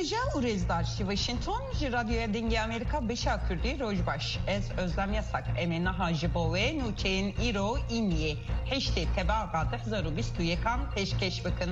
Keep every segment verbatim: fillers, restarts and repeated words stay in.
Beja u rêzdarşî Washington ji Radyoya Dengê Amerîka Beşa Kurdî rojbaş. Ez Özlem Yasak em niha ji bo wê nûçeyên îro îmiyê heştê tebaqa du hezar û bîst û yekan pêşkêş bikin.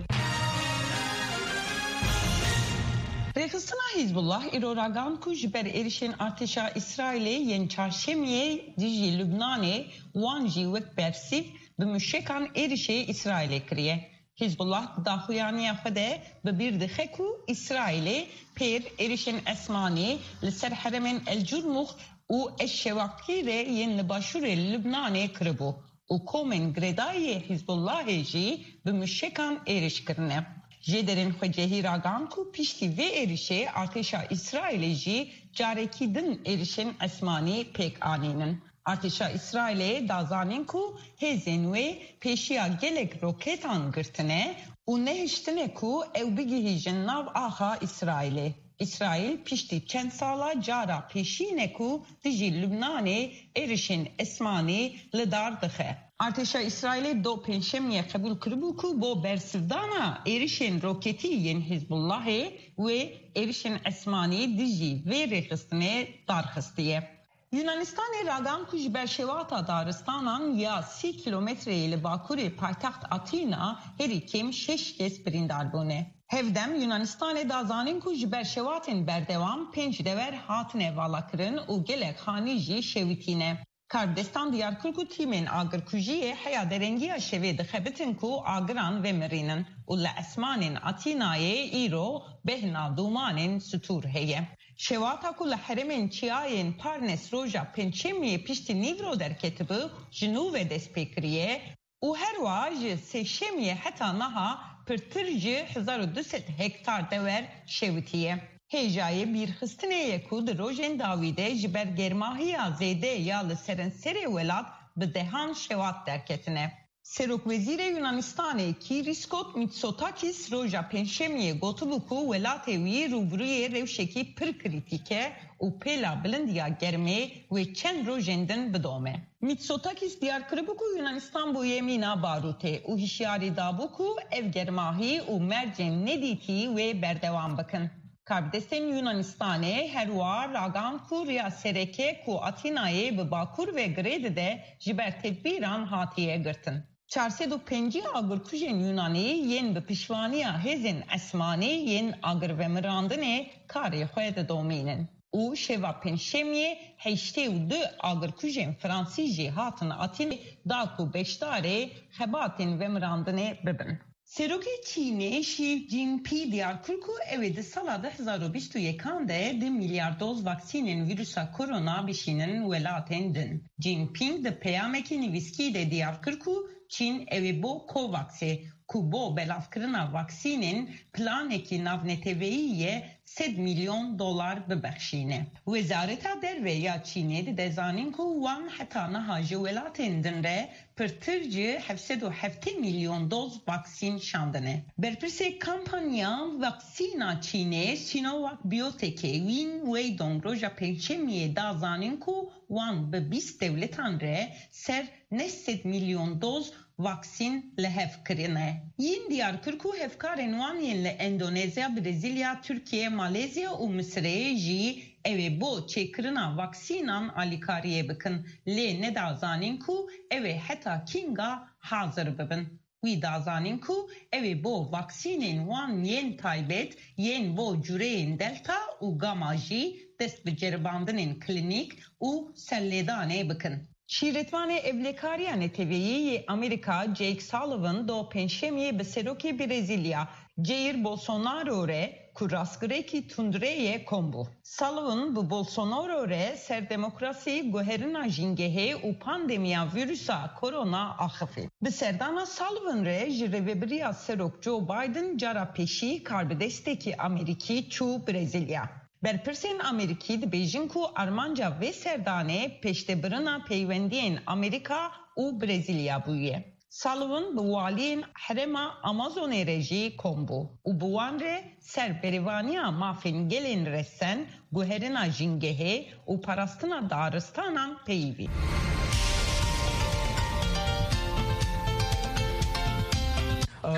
Rêxistina Hizbullah îro ragan ku ji ber êrişên artêşa İsraîlê yên çarşemiyê dijî Lubnanê wan jî wek bersîv bi mûşekan êrişê İsraîlê kiriye. Hizbullah daxuyaniya xwe de bi bîr dixe ku İsraîlê pêr êrişên esmanî li ser heremên El Curmux û Eşşewaqîrê yên li başûrê Lubnanê kiribû û komên girêdayî Hizbullahê jî bi mûşekan êriş kirine. Jêderên xwe cihî ragan ku piştî vê êrişê artêşa İsraîlê jî carekî din êrişên esmanî pêk anînin. Artêşa İsraîlê dazanîn ku hêzên wê pêşiya gelek roketan girtine û nehiştine ku ew bigihîjin nav axa İsraîlê. İsraîl piştî çend sala cara pêşîne ku dijî Lubnanê êrişên esmanî li dar dixe. Artêşa İsraîlê do pênşemiyê qebûl kiribû ku bo bersivdana êrişên roketî yên Hizbullahê wê êrişên esmanî dijî vê rêxistinê darxistiye. Yunanistanê ragan ku ji ber şewata daristanan ya sî kilometreyê li bakurê paytext Atîna herî kêm şeş kes birîndar bûne. Hevdem Yunanistanê dazanîn ku ji ber şewatên berdewam pênc dever hatine valakirin û gelek xanî jî şewitîne. Karbidistan Diyarkir ku tîmên agirkujiyê heya derengiya şevê dixebitin ku agiran vemirînin û li esmanên Atînayê îro behna dûmanên stûr heye. Şewata ku li heremên çiyayên Parnes roja pênçemiyê piştî nîvro derketibû ji nû ve dest pê kiriye û herwa ji sêşemiyê heta niha pirtir ji hezar û du sed hektar dever şewitiye. Hêjayê bîrxistinê ku di rojên dawî de ji ber germahiya zêde ya li serenserê welat bi dehan şewat derketine. Serokwezîrê Yunanistanê Kyriakos Mitsotakis roja pênşemiyê gotibû ku welatê wî rûbirûyê rewşekî pir krîtîk e û pêla bilindiya germê wê çend rojên din bidome. Mitsotakis diyar kiribû ku Yunanistan bûye mîna barûtê û hişyarî dabû ku ev germahî û mercên nedîtî wê berdewam bikin. Karbidestên Yunanistanê herwa ragan ku riya sereke ku Atînayê bi bakur ve girêdî de ji ber tedbîran hatiye girtin. çar sed û pêncî agirkujên Yunanî yên bi piştvanîya hêzên esmanî yên agirvemirandinê karê xwe didomînin. û şeva pênşemiyê heştê û du agirkujên Fransî jî hatin Atînê da ku beşdarê xebatên vemirandinê bibin. Serokê Çînê Xi Jinping diyar kir ku ew ê di sala du hezar û bîst û yekan de du milyar doz vaksînên vîrusa korona bişînin welatên din. Jinping di peyamekî nivîskî de diyar kir ku Çîn ew ê bo Covaxê ku bo belavkirina vaksînên planekî navneteveyî sed milyon dolar bibexşîne. Wezareta Derve ya Çînê di dezanîn ku wan heta niha ji welatên din re pirtir ji hevsed û heftê milyon doz vaksîn şandine. Berpirsê kampanya vaksîna Çînê Sinovac Biotechê wîn Weidong roja pênçemiyê dazanîn ku wan bi bîst dewletan re ser ne sed milyon doz vaksîn li hev kirine. Yîn diyar kir ku hevkarên wan yên li Endonezya, Brezilya, Türkiye, Malezya û Misrê jî ew ê bo çêkirina vaksînan alîkariyê bikin. Lê nedazanîn ku ew ê heta kînga hazir bibin. Wî dazanîn ku ew ê bo vaksînên wan yên taybet yên bo cureyên delta û gama jî dest bi ceribandinên klînîk û sellêdanê bikin. Şîretvanê Evlekariya Neteweyî Amerika Jake Sullivan do pênşemiyê bi serokê Brezilya Jair Bolsonaro re ku rastgirekî tundreyê kombû. Sullivan bi Bolsonaro re serdemokrasî guherina jîngehê û pandemiya vîrusa korona axivî. Bi serdana Sullivan re ji rêveberiya serok Joe Biden cara pêşî karbidestekî Amerîkî çû Brezilya. Berpirsên Amerîkî dibêjin ku armanca vê serdanê pêştebirina peywendiyên Amerîka û Brezilya bûye. Sullivan bi waliyên herêma Amazonê re jî kombû û bi wan re ser berêvaniya mafên gelên resen, guherina jîngehê û parastina daristanan peyivî. Go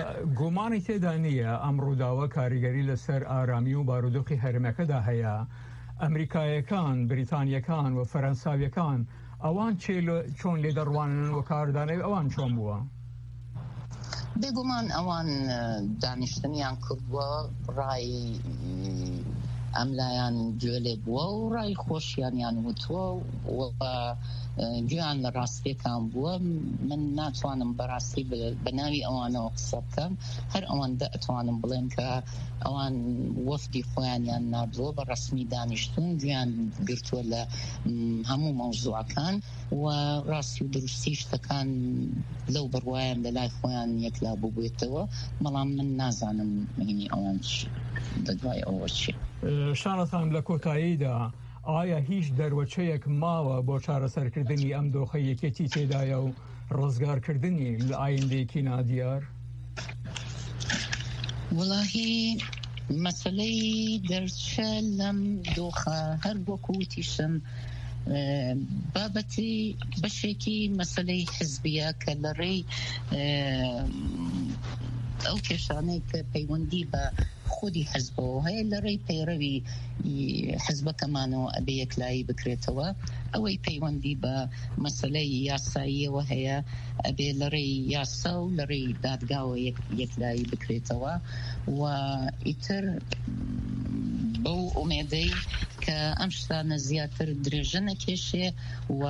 گومانی تێدا نییە ئەم ڕووداوە کاریگەری لەسەر ئارامی و بارودۆخی هەرمەکەدا هەیە. ئەمریکایەکان، بریتانیەکان و فەرەنساویەکان ئەوان چۆن لێ دەڕوانن و کاردانەوەی ئەوان چۆن بووە؟ بێگومان ئەوان دانیشتنیان کردووە، ڕای ئەملایان گوێ لێ بووە و ڕای خۆشیانیان وتووە و گویان لە ڕاستیەکان بووە. من ناتوانم بەڕاستی بە ناوی ئەوانەوە قسە بکەم، هەر ئەوەندە ئەتوانم بڵێن کە ئەوان وەفدی خۆیانیان نردووە بە ڕسمی دانیشتون، گویان گرتووە لە هەموو مەوزوعەکان و ڕاستی و دروستی شتەکان لەو بڕوایان لە لای خۆیان یەکلا ببووێتەوە. بەڵام من نازانم هینی ئەوان دەدوای ئەوە چی. شانەتان لە کۆتاییدا ئایا هیچ دەروەچەیەک ماوە بۆ چارەسەرکردنی ئەم دۆخە یەکێتی تێدایە و ڕزگارکردنی لە ئایندەیەکی نادیار؟ وڵاهی مەسەلەی دەرچە لەم دۆخە هەر وەکوتیشم بابەتی بەشێکی مەسەلەی حزبیە کە لە ڕێی ئەو کێشانەی کە پەیوەندی بە خودی حزبەوە هەیە لە ڕێی پەیڕەوی حزبەکەمانەوە ئەبێ یەکلایی بکرێتەوە. ئەوەی پەیوەندی بە مەسەلەی یاساییەوە هەیە ئەبێ لە ڕێی یاسا و لە ڕێی دادگاوە یەکلایی بکرێتەوە و ئیتر بەو ئومێدەی کە ئەم شتانە زیاتر درێژە نەکێشێ و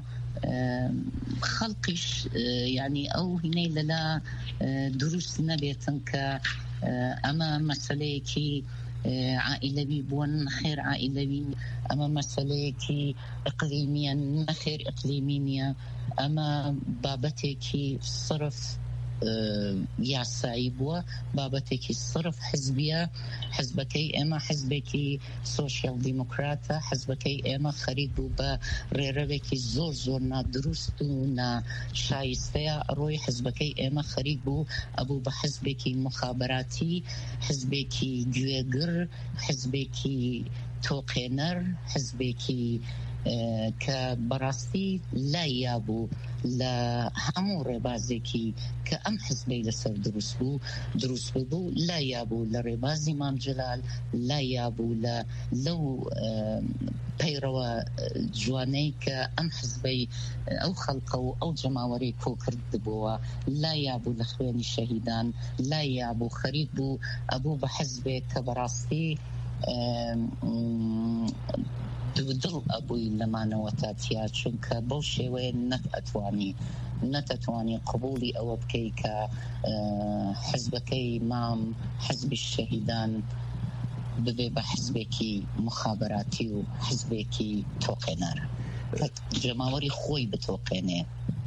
خەڵقیش یعنی ئەو هینەی لەلا دروست نەبێتن کە ئەمە مەسەلەیەکی عائیلەوی بوون خێر عائیلەوی، ئەمە مەسەلەیەکی ئەقلیمیە نەخێر ئەقلیمی نییە، ئەمە بابەتێکی صرف یاسایی بووە، بابەتێکی صرف حزبیە. حزبەکەی ئێمە حزبێکی سۆشیال دیموکراتە، حزبەکەی ئێمە خەریک بوو بە ڕێڕەوێکی زۆر زۆر نادروست و ناشایستەیە ڕۆی حزبەکەی ئێمە خەریک بوو ئەبوو بە حزبێکی مخابراتی، حزبێکی گوێگر، حزبێکی تۆقێنەر، حزبێکی کە بەڕاستی لای بوو لە هەموو ڕێبازێکی کە ئەم حزبەی لەسەر دروست بوو دروست بوو لای بوو لە ڕێبازی مام جەلال، لای بوو لە لەو پەیڕەوە جوانەی کە ئەم حزبەی ئەو خەڵقە و ئەو جەماوەری کۆکرد بووە، لای بوو لە خوێنی شەهیدان، لای بوو خەریک بوو ئەبوو بە حزبێک کە بەڕاستی دڵ ئەبووی لەمانەوە تاتیا، چونکە بەو شێوەیە نەت ئەتوانی نەتەتوانی قبولی ئەوە بکەی کە حزبەکەی مام حزبی شەهیدان ببێ بە حزبێکی مخابراتی و حزبێکی تۆقێنەر جەماوەری خۆی بتۆقێنێ.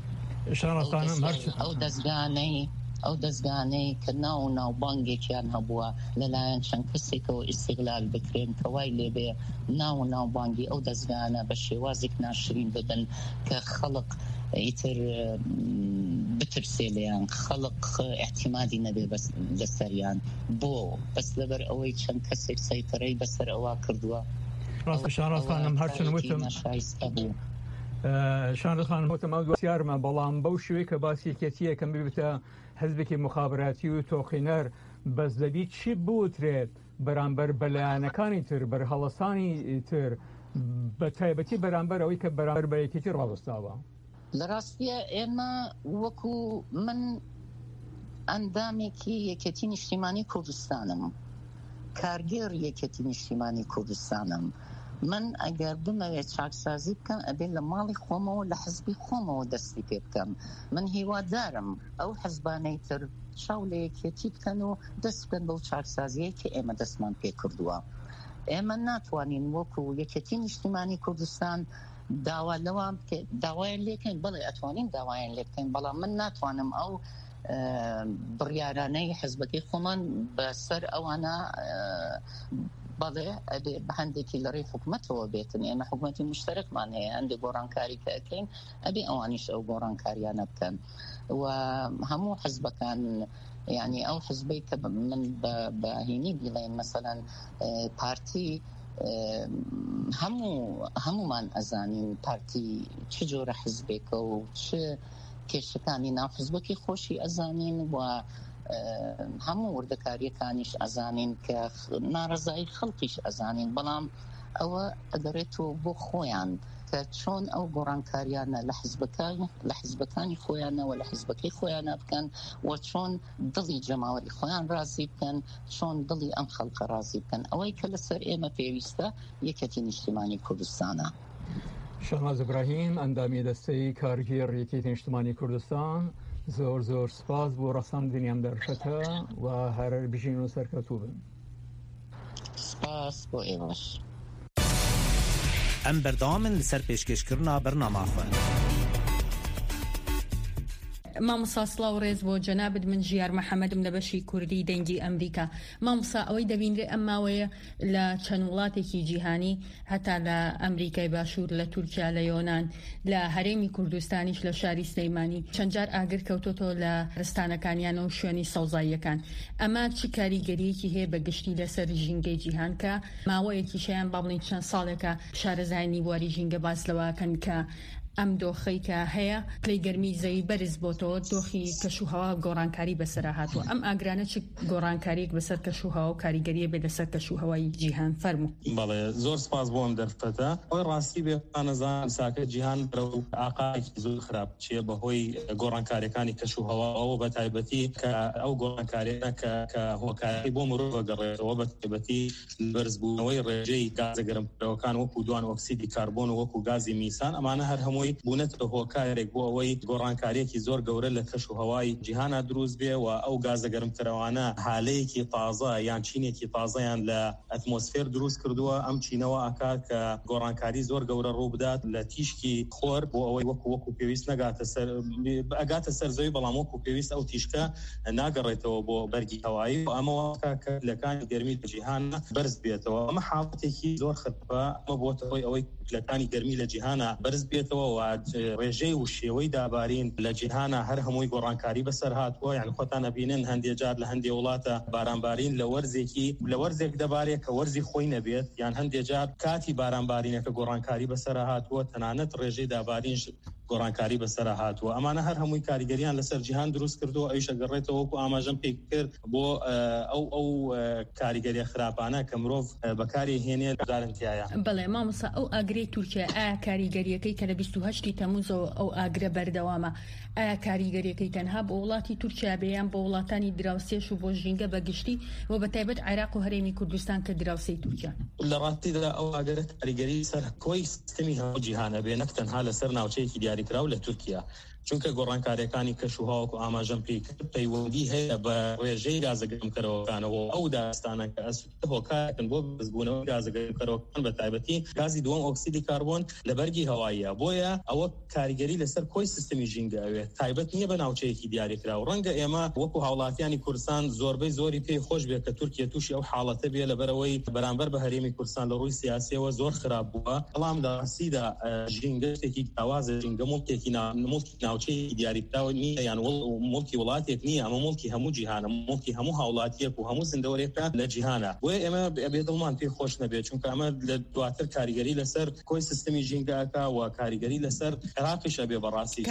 ئەو دەستگانەی ئەو دەستگانەی کە ناو و ناوبانگێکیان هەبووە لەلایەن چەند کەسێکەوە ئیستیغلال بکرێن کە وای لێبێ ناو و ناوبانگی ئەو دەستگانە بە شێوازێک ناشرین ببن کە خەڵق ئیتر بترسێ لێیان، خەڵق احتیمادی نەبێ لەسەریان، بۆ بەس لەبەر ئەوەی چەند کەسێک سەیطرەی بەسەر ئەوە کردووە. ڕاستەشانڕاستانم هەرچەند وتم ناشایستە بوو. شانڕخان وتم ئەو دوسیارمە، بەڵام بەو شوەیە کە باسی یەکێتیە کەم ببێتە حزبێکی مخابراتی و تۆقینەر بەس دەبی چی بوترێت بەرامبەر بەلایەنەکانی تر، بەرهەڵەسانی تر، بە تایبەتی بەرامبەر ئەوەی کە بەرامبەر بە یەکێتی ڕاوەستاوە؟ لە ڕاستیە ئێمە وەکو من ئەندامێکی یەکێتی نیشتیمانی کوردستانم، کارگێر یەکێتی نیشتیمانی کوردستانم. من ئەگەر بمەوێت چاکسازی بکەم ئەبێ لە ماڵی خۆمەوە لە حزبی خۆمەوە دەستی پێ بکەم. من هیوادارم ئەو حزبانەی تر چاو لە یەکێتی بکەن و دەست بکەن بەو چاکسازیەی کە ئێمە دەستمان پێ کردووە. ئێمە ناتوانین وەکو یەکێتی نیشتیمانی کوردستان داوا لەوام داوایان لێکەین، بەڵێ ئەتوانین داوایان لێ بکەین، بەڵام من ناتوانم ئەو بڕیارانەی حزبەکەی خۆمان بەسەر ئەوانە بەڵێ ئەبێ بە هەندێکی لە ڕێی حکوومەتەوە بێتن. ئێمە حکوومەتی مشتەرەکمان هەیە، هەندێک گۆڕانکاری کە ئەکەین ئەبێ ئەوانیش ئەو گۆڕانکاریانە بکەن و هەموو حزبەکان، یعنی ئەو حزبەی کە من بەهینی بڵێن مەسەلەن پارتی هەموو هەمومان ئەزانین پارتی چ جۆرە حزبێکە و چ کێشەکانی ناو حزبەکەی خۆشی ئەزانین و هەموو وردەکاریەکانیش ئەزانین کە ناڕزایی خەڵکیش ئەزانین، بەڵام ئەوە ئەگەڕێتەوە بۆ خۆیان کە چۆن ئەو گۆڕانکاریانە لە حیزبەکانی لە حیزبەکانی خۆیانەوە لە حیزبەکەی خۆیانە بکەن و چۆن دڵی جەماوەری خۆیان ڕازی بکەن، چۆن دڵی ئەم خەڵکە ڕازی بکەن. ئەوەی کە لەسەر ئێمە پێویستە یەکەتی نیشتیمانی کوردستانە. شەهناز ئیبراهیم ئەندامی دەستەی کارگێڕ یەکێتی نیشتیمانی کوردستان، زۆر زۆر سپاس بۆ ڕەساندنیان دەرفەتە و هەر بژین و سەرکەوتوو بن. سپاس بۆ ئێوەش. ئەم بەردەوامن لەسەر پێشکەشکردنا بەرنامەخۆ. مامۆستا سڵاو ڕێز بۆ جەنابەت، من ژیار مەحەمەدم لە بەشی کوردی دەنگی ئەمریکا. مامۆستا ئەوەی دەبینرێ ئەم ماوەیە لە چەند وڵاتێکی جیهانی، هەتا لە ئەمریکای باشوور، لە تورکیا، لە یۆنان، لە هەرێمی کوردستانیش لە شاری سلەیمانی چەند جار ئاگر کەوتۆتەوە لە ڕستانەکانیانە و شوێنی سەوزاییەکان. ئەمە چ کاریگەریەکی هەیە بەگشتی لەسەر ژینگەی جیهان کە ماوەیەکی شیان با بڵین چەند ساڵێکە شارەزایانی بواری ژینگە باس لەوەکەن کە ئەم دۆخەی کە هەیە پلەی گەرمی زەوی بەرز بۆتەوە، دۆخی کەشوهەوا گۆڕانکاری بەسەرا هاتووە. ئەم ئاگرانە چ گۆڕانکاریەک بەسەر کەشوهەوا و کاریگەریە بێ لەسەر کەشوهەوای جیهان؟ فەرموو. بەڵێ، زۆر سپاس بۆ ئەم دەرفەتە. ئەوەی ڕاستی بێ نەزان ساکە جیهان بەرە و ئاقایەکی زۆر خراپ چیە بەهۆی گۆڕانکاریەکانی کەشوهەوا، ئەوە بە تایبەتی کە ئەو گۆڕانکاریانە کە هۆکاری بۆ مرۆڤ دەگەڕێتەوە، بە تایبەتی بەرزبوونەوەی ڕێژەی گازە گەرمکردەوەکان وەکو دوان ئۆکسیدی کاربۆن و وەکو گازی میسان، ئەمانە هەر هەمووی بوونەتە هۆکارێک بۆ ئەوەی گۆڕانکاریەکی زۆر گەورە لە کەشوهەوای جیهانە دروست بێ و ئەو گازە گەرمکردەوانە هالەیەکی تازە یان چینێکی تازەیان لە ئەتمۆسفێر دروست کردووە. ئەم چینەوە ئاکات کە گۆڕانکاری زۆر گەورە ڕوو بدات لە تیشکی خۆر بۆ ئەوەی وەکو وەکو پێویست نەگاتە سەر ئەگاتە سەر زەوی، بەڵام وەکو پێویست ئەو تیشکە ناگەڕێتەوە بۆ بەرگی هەوایی و ئەمەوە کە لەکانی گەرمی جیهانە بەرز بێتەوە. ئەمە حاڵەتێکی زۆر خراپە، ئەمە بۆتەوەی ئەوەی لەکانی گەرمی لە جیهانە بەرز بێتەوە و ڕێژەی و شێوەی دابارین لە جیهانە هەر هەمووی گۆڕانکاری بەسەر هاتووە. یعنی خۆتان ئەبینن هەندێک جار لە هەندێک وڵاتە بارانبارین لە وەرزێکی لە وەرزێک دەبارێت کە وەرزی خۆی نەبێت، یان هەندێک جار کاتی بارانبارینەکە گۆڕانکاری بەسەر هاتووە، تەنانەت ڕێژەی دابارینش گۆڕانکاری بەسەر هاتووە. ئەمانە هەر هەمووی کاریگەریان لەسەر جیهان دروست کردو، ئەویش ئەگەڕێتەوە وەکو ئاماژەم پێ کرد بۆ ئەو ئەو کاریگەریە خراپانە کە مرۆڤ بەکاری هێنێ دارنتیایە. بەڵێ مامۆستا، ئەو ئاگرەی تورکیا ئایا کاریگەریەکەی کە لە بیست و هەشتی تەمووزەوە ئەو ئاگرە بەردەوامە، ئایا کاریگەریەکەی تەنها بۆ وڵاتی تورکیا بێیان بۆ وڵاتانی دراوسێش و بۆ ژینگە بەگشتی و بەتایبەت عێراق و هەرێمی کوردستان کە دراوسەی تورکیا؟ لە ڕاستیدا ئەو ئاگرە کاریگەری سەر کۆی سیستەمی هەموو جیهانە بێ، نەک تەنها لەسەر ناوچەیەکی دیاریکراو لە تورکیا، چونکە گۆڕانکاریەکانی کەشوهەوا و ئاماژەم پێ کرد پەیوەندی هەیە بە ڕێژەی گازەگەرمکردەوەکانەوە. ئەو داستانە کە ئەسوودە هۆکارن بۆ بەرزبوونەوەی گازەگەرمکردەوەکان بە تایبەتی گازی دووەم ئۆکسیدی کاربۆن لە بەرگی هەواییە، بۆیە ئەوە کاریگەری لەسەر کۆی سیستەمی ژینگە ئەوێت، تایبەت نییە بە ناوچەیەکی دیاریکراو. ڕەنگە ئێمە وەکو هاوڵاتیانی کوردستان زۆربەی زۆری پێی خۆش بێت کە تورکیا تووشی ئەو حاڵەتە بێ لەبەرەوەی بەرامبەر بە هەرێمی کوردستان لە ڕووی سیاسیەوە زۆر خراپ بووە. بەڵام لە ڕاستیدا ژینگە شتێکی داوازە، ژینگە مڵکێکی ناوچەیەکی دیاری نیە، یان مڵکی وڵاتێک نییە، ئەمە مڵکی هەموو جیهانە، مڵکی هەموو هاوڵاتیەک و هەموو زیندەوەرێکە لە جیهانە. بۆیە ئێمە بێدڵمان پێی خۆش نەبێت، چونکە ئەمە لە دواتر کاریگەری لەسەر کۆی سیستەمی ژینگەکە و کاریگەری لەسەر عێراقیشە بێ بەڕاستی.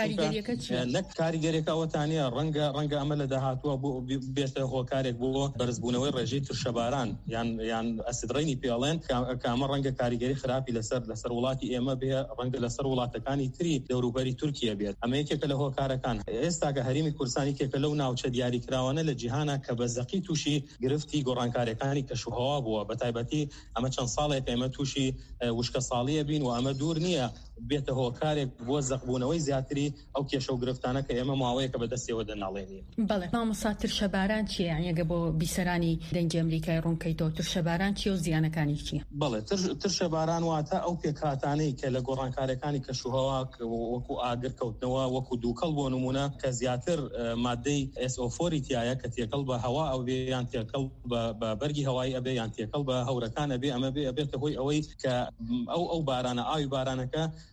نەک کاریگەریەکە ئەوەتانە ڕەنگە ڕەنگە ئەمە لە داهاتووە بێتە هۆکارێک بۆ بەرزبوونەوەی ڕێژەی ترشەباران یان یان ئەسیدڕینی پێڵێن کە ئەمە ڕەنگە کاریگەری خراپی لەسەر لەسەر وڵاتی ئێمە بێ، ڕەنگە لەسەر وڵاتەکانی تری دەوروبەری تورکیا بێت. ئەمە یەکێکە لە هۆکارەکان. ئێستا کە هەرێمی کوردستانی کێکە لەو ناوچە دیاریکراوانە لە جیهانە کە بەزەقی تووشی گرفتی گۆڕانکاریەکانی کەشوهەوا بووە، بە تایبەتی ئەمە چەند ساڵێک ئێمە تووشی وشکە ساڵیە بین و ئەمە دوور نییە بێتە هۆکارێک بۆ زەقبوونەوەی زیاتری ئەو کێشە و گرفتانە کە ئێمە ماوەیەکە بەدەستێوە دەناڵێنین. بەڵێ مامۆستا، ترشەباران چیە؟ یەگە بۆ بیسەرانی دەنگی ئەمریکای ڕوونکەیتەوە، ترشەباران چیە و زیانەکانی چیە؟ بەڵێ، ترشەباران واتە ئەو پێکهاتانەی کە لە گۆڕانکاریەکانی کەشوهەوا وەکو ئاگر کەوتنەوە، وەکو دووکەڵ بۆ نمونە کە زیاتر مادەی ئێس ئۆ فۆر تایە کە تێکەڵ بە هەوا ئەو بێ یان تێکەڵ بە بەرگی هەوایی ئەبێ یان تێکەڵ بە هەورەکان ئەبێ، ئەمە بێ ئەبێتە هۆی ئەوەی کە ئەو ئەو بارانە ئاوی بارانەکە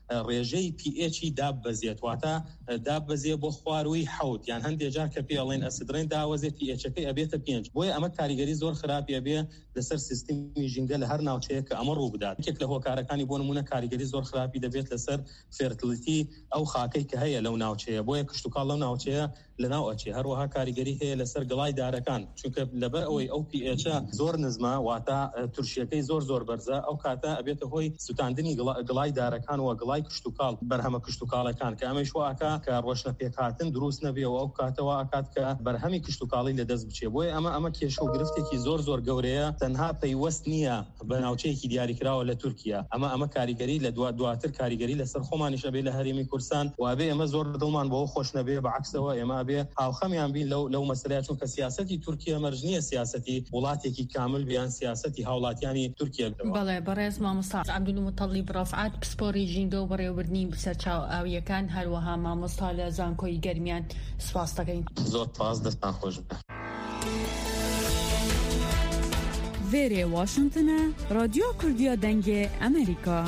ڕێژەی پی ئێچی داببەزێت واتە داببەزێ بۆ خواروی حەوت یان هەندێک جار کە پێڵێن ئەسیدرێن داوەزێت پی ئێچەکەی ئەبێتە پێنج بۆیە ئەمە کاریگەری زۆر خراپە بێ لەسەر سیستمی ژینگە لە هەر ناوچەیە کە ئەمە ڕوو بدات یەک لە هۆکارەکانی بۆ نمونە کاریگەری زۆر خراپی دەبێت لەسەر فێرتیلیتی ئەو خاکەی کە هەیە لەو ناوچەیە بۆیە کشتتوکاڵ لەو ناوچەیە لەناو ئەچێ هەروەها کاریگەری هەیە لەسەر گڵای دارەکان چونکە لەبەر ئەوەی ئەو پی ئێچە زۆر نزمە واتە تورشیەکەی زۆر زۆر بەرزە ئەو کاتە ئەبێتە هۆی سوتاندنی گڵای دارەکان و گڵای کشتتوکاڵ بەرهەمە کشتتوکاڵەکان کە ئەمەش واکە کە ڕۆشنە پێکهاتن دروست نەبێەوە ئەو کاتەوە ئاکات کە بەرهەمی کشتتوکاڵی لەدەست بچێ بۆیە ئەمە ئەمە کێشە و گرفتێکی زۆر زۆر گەورەیە تەنها پەیوەست نییە بە ناوچەیەکی دیاریکراوە لە تورکیا ئەمە ئەمە کاریگەری لە دو دواتر کاریگەری لەسەر خۆمانیشە بێ لە هەرێمی کورسان وابێ ئەمە زۆر دڵمان بۆ خۆش نەبێ بەعکسەوە ئێمە بێ هاوخەمیان بین لەو لەو مەسەلەیە چونکە سیاسەتی تورکیا مەرج نییە سیاسەتی وڵاتێکی کامل بیان سیاسەتی هاوڵاتیانی تورکیا بەڵێ بەڕێز مامۆستا عەبدولموتەڵیب ڕەفعات پسپۆری ژینگە و بەڕێوەبردنی سەرچاو ئاویەکان هەروەها مامۆستا لە زانکۆی گەرمیان سوپاس دەکەین زۆر سپاس دەستان خۆش بێ Vêrê Washington'a Radyo Kurdiya Dengê Amerîka.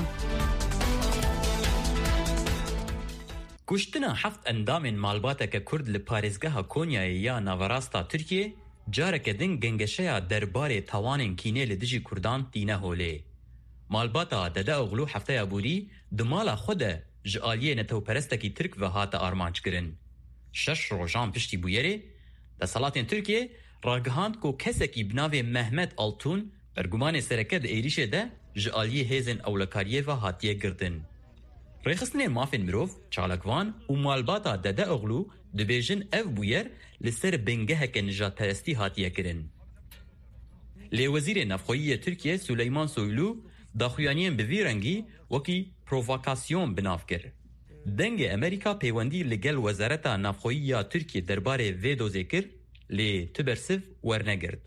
Kuştina heft endamên malbateke Kurd li parêzgeha Konyayê ya naverasta Tirkiye careke din gengeşeya derbarê tawanên kînê li dijî Kurdan tîne holê. Malbata Dede Oğlu hefteya borî di mala xwe de ji aliyê netewperestekî Tirk ve hate armançkirin. Şeş rojan piştî bûyerê desalatên Tirkiye ragihand ku kesekî bi navê Mehmet Altun bergumanê sereke di êrişê de ji aliyê hêzên ewlekariyê ve hatiye girtin. Rêxistinên mafên mirov, çalakvan û malbata Dede Oğlu dibêjin ev bûyer li ser bingeheke nijadperestî hatiye kirin. Lêwezîrê Navxweyiyê Tirkiye Süleyman Soylu daxuyaniyên bi vî rengî wekî provokasyon binav kir. Dengê Amerîka peywendî li gel Wezareta Navxweyiya Tirkiye derbarê vê dozê kir lê tu bersiv wernegirt.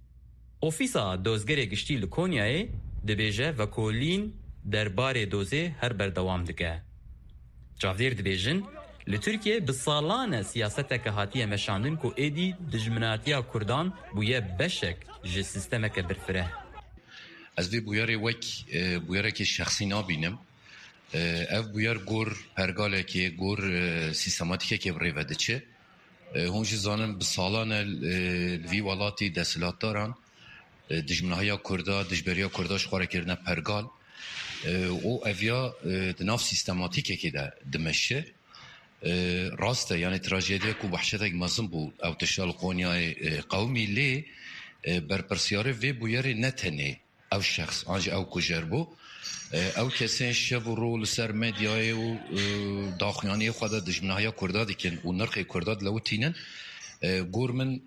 Ofîsa dozgerê giştî li Konyayê dibêje vekolîn derbarê dozê her berdewam dike. Çavdêr dibêjin li Tirkiye bi salan e siyaseteke hatiye meşandin ku êdî dijminatiya Kurdan bûye beşek ji sistemeke birfireh. Ez vê bûyerê wek bûyerekê şexsî nabînim. Ev bûyer gor pergalekê, gor sîstematikekê birêve diçe. Hûn jî zanin bi salan e li vî welatê desthilatdaran dijminahaya Kurda, dijberiya Kurda ji xwarekirine pergal û ev ya di nav sîstematikekê de dimeşe. Rast e yani trajediyek û behşetek mezin bû ew tişa li Konyayê qewmî lê berpirsiyarê vê bûyerê ne tenê ew şexs an jî ew kujer bû ew kesên şev û rû li ser medyayê û daxuyaniyê xwe de dijminahaya Kurda dikin û nirxê Kurda dilewitînin gor min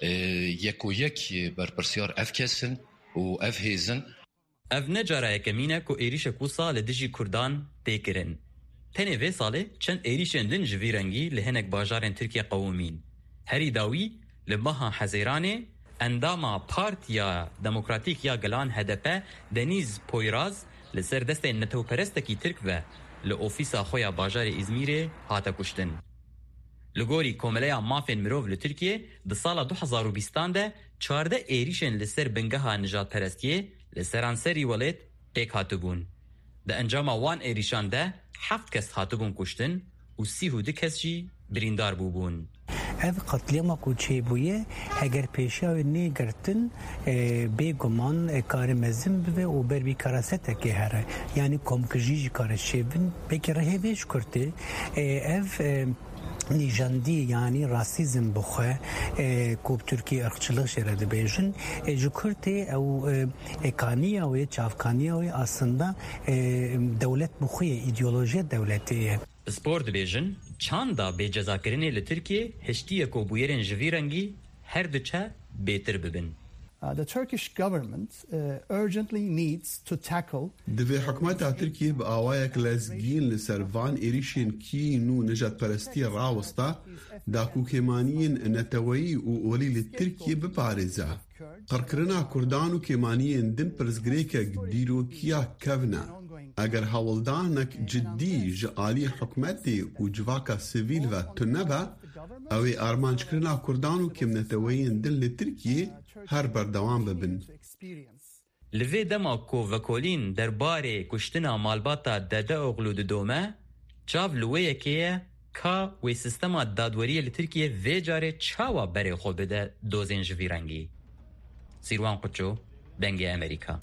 yekûyek berpirsiyar ev kesin û ev hêzin. Ev ne carayeke mîne ku êrişek wisa li dijî Kurdan tê kirin. Tenê vê salê çend êrişên din ji vî rengî li hinek bajarên Tirkiye qewimîn. Herî dawî li meha Hezêranê endama Partiya Demokratîk ya Gelan H D P Deniz Poyraz li ser destên netewperestekî Tirk ve li ofîsa xwe ya bajarê İzmîrê hate kuştin. Li gorî komeleya mafên mirov li Tirkiye di sala du hezar û bîstan de çardeh êrişên li ser bingeha nijadperestiyê li seranserî welêt pêk hatibûn. Di encama wan êrişan de heft kes hatibûn kuştin û sî û du kes jî birîndar bûbûn. Ev qatliyama ku çêbûye heger pêşiya wê nêgirtin bêguman karê mezin bibe û ber vî karasetekê here yanî komkijî jî kare çêbin pekî rihêvê ji Kurtê ev nîjandî yanî rasîzm bixwe ku Tirkiye irqçilik jê re dibêjin ji Kurtê ew ekaniya wê çavkaniya wê aslında dewlet bixwe îdeolojiya dewletê ye. Spor dibêjin çanda bêcezakirinê li Tirkiye hiştiye ku bûyerên ji vî rengî her diçe bêtir bibin. The Turkish government uh, urgently needs to tackle Divê hikûmeta Tirkiye bi awayek lezgîn li ser van êrişên kîn û nijadperestiyê rawista dakûkêmaniyên neteweyî û olî li Tirkiye biparêze. Qirkirina Kurdan û kêmaniyên din pirsgirêkek dîrokiya kevne. Eger hewildanek ciddî ji aliyê hikûmetê û civaka sivîl ve tunebe, ew ê armançkirina Kurdan û kêmneteweyên din li Tirkiye her berdewam bibin. لوی دما کو وکولین درباره کشتنا مالباتا دده اغلو ددومه چاو لویه که که وی سیستما دادوری لترکیه وی جاره چاوا بره خو بده دوزین جویرنگی. سیروان قچو دنگ امریکا.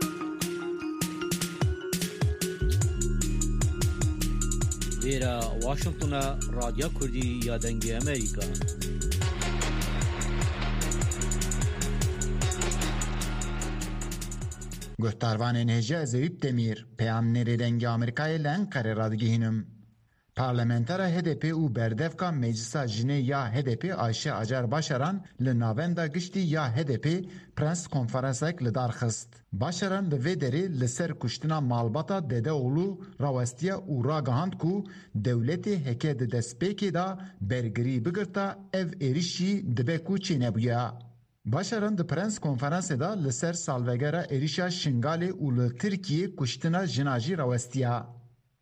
ویرا واشنطن رادیو کردی یا دنگ امریکا. گفتاروان نهجه زویب دمیر پیام نری دنگ امریکای لنقره رادگیهنم. پارلمانتر هدپی او بردفکا مجلسا جنه یا هدپی آیشه اجر باشران لناوندا گشتی یا هدپی پرنس کنفرانسک لدارخست. باشران دوی دری لسر کشتنا مالباتا دده اولو راوستیا او راگهاند کو دولتی هکه ده دسپیکی دا برگری بگرتا او ایریشی دبه کو چی نبویا. باشران ده پرنس کنفرانس دا لسر سالوگره ایریشا شنگالی او لترکیه کشتنا جناجی راوستیا.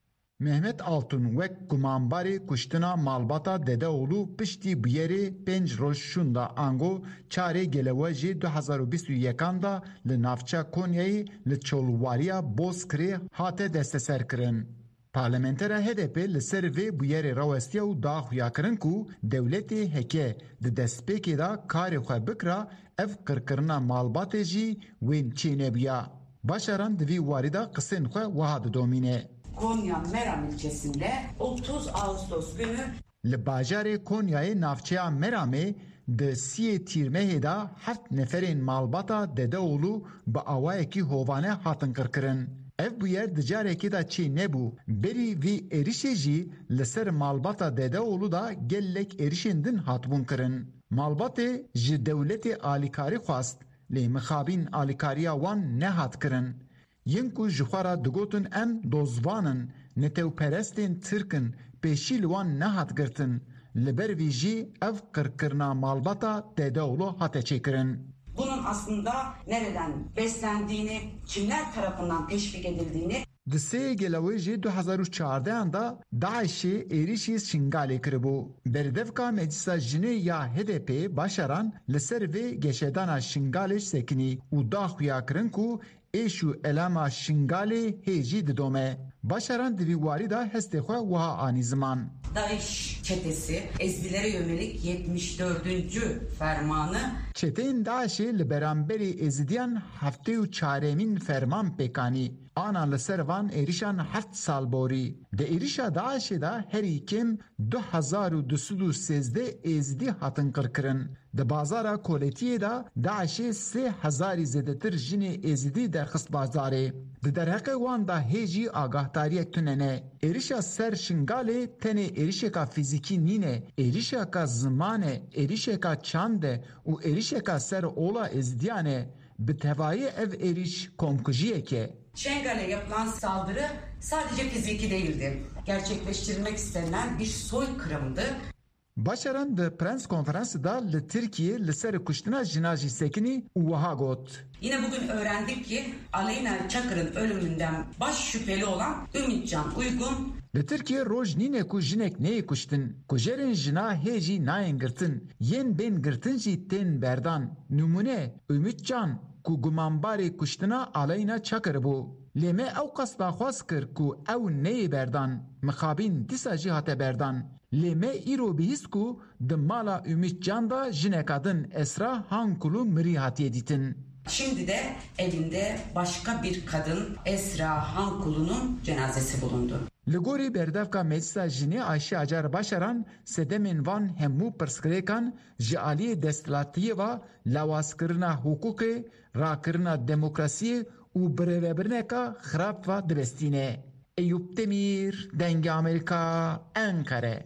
Mehmet Altun vek gumanbari kuştina malbata dede oğlu pişti biyeri penc roj şunda ango çare gelevaji du hazar bîst û yekan da li navça Konyayê li çolwariya Bozkirê hate desteser kirin. Parlamentera H D P li ser vê bûyerê rawestiya û daxuya kirin ku dewletê heke di destpêkê da karê xwe bikira ev qirkirina malbatê jî wên çênebiya. Başaran di vî warî da qisên xwe wiha didomîne. Konya Meram ilçesinde otuz Ağustos günü li bajarê Konyayê navçeya Meramê di siyê tîrmehê da heft neferên malbata Dedeoğlu bi awayekî hovane hatin qirkirin. Ev bûyer di carekê da çê nebû. Berî vî êrişê jî li ser malbata Dedeoğlu da gelek êrişên din hatibûn kirin. Malbatê ji dewletê alîkarî xwast lê mixabîn alîkariya wan nehat kirin. Yin ku ji xwe re digotin em dozvanin, netewperestên Tirkin pêşî li wan nehat girtin. Li ber vî jî ev qirkirina malbata Dedeoğlu hate çêkirin. Bunun aslında nereden beslendiğini, kimler tarafından teşvik edildiğini Di sê gelewê jî du hezar û çardehan da Daişê êrişî Şingalê kiribû. Berdevka Meclisa Jinê ya H D P başaran li ser vê geşedana Şingalê sekinî û daxuya kirin ku êş û elama Şingalê hêjî didome. Başaran di vî warî da hestê xwe wiha anî ziman. DAEŞ çetesi Ezilere yönelik yetmiş dördüncü fermanı Çeteyên Daişê li beramberî Ezidiyan heftê û çaremîn ferman pêkanî. Ana li ser van êrişan heft sal borî. Di êrişa Daişê da herî kêm du hezar û du sed û sêzdeh êzidî hatin qirkirin. Di bazara Koletiyê da Daişê sê hezarî zêdetir jinê êzidî derxist bazarê. Di derheqê wan da hêjî agahtariyek tunene. Êrişa ser Şingalê tenê êrişeka fîzîkî nîne, êrişeka ziman e, êrişeka çand e û êrişeka ser ola êzidiyan e. Bi tevayî ev êriş komkujiyek e. Şengal'e yapılan saldırı sadece fiziki değildi. Gerçekleştirilmek istenilen bir soykırımdı. Başaran di prens konferansı da li Türkiye li ser kuştina jinajî sekinî û wiha got. Yine bugün öğrendik ki Aleyna Çakır'ın ölümünden baş şüpheli olan Ümitcan Uygun Li Türkiye roj nîne ku jinek neyê kuştin. Kujerên jina hêjî nayên girtin. Yên bên girtin jî tên berdan. Numune Ümitcan ku gumanbarê kuştina Aleyna Çakır bû. Lê me ew qasda xwaz kir ku ew neyê berdan. Mixabîn dîsa jî hate berdan. Lê me îro bihîst ku di mala Ümitcan da jineka din Esra Hankulu mirî hatiye dîtin. Şimdi de evinde başka bir kadın Esra Hankulu'nun cenazesi bulundu. Li gorî berdevka Meclisa Jinê Ayşe Acar Başaran sedemên van hemû pirsgirêkan ji aliyê desthilatiyê ve lawazkirina hukukê, rakirina demokrasiyê û birêvebirneka xirab ve dibestîne. Eyüp Demir, Dengê Amerika, Ankara.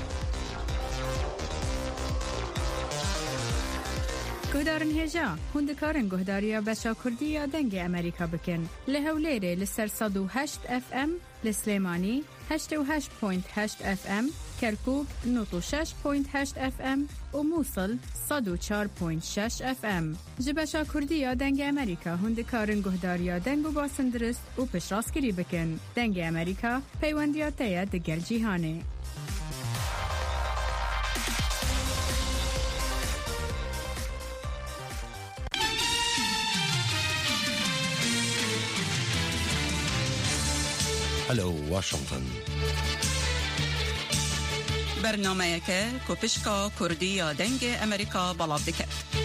Guhdarên hêja hûn dikarin guhdariya beşa Kurdî ya Dengê Amerîka bikin. Li Hewlêrê li ser sed û heşt F M, li Slêmanî heşt û heşt point heşt F M, Kerkûk nod û şeş point heşt F M û Musil sed û çar point şeş F M. Ji beşa Kurdî ya Dengê Amerîka hûn dikarin guhdariya deng û basindiriст û piştrast bikin. Dengê Amerîka peywendiya te ye di gel cîhanê. هلو واشنطن برنامه‌ک کوپشکا کردی یا دنگ امریکا بلاب دکت.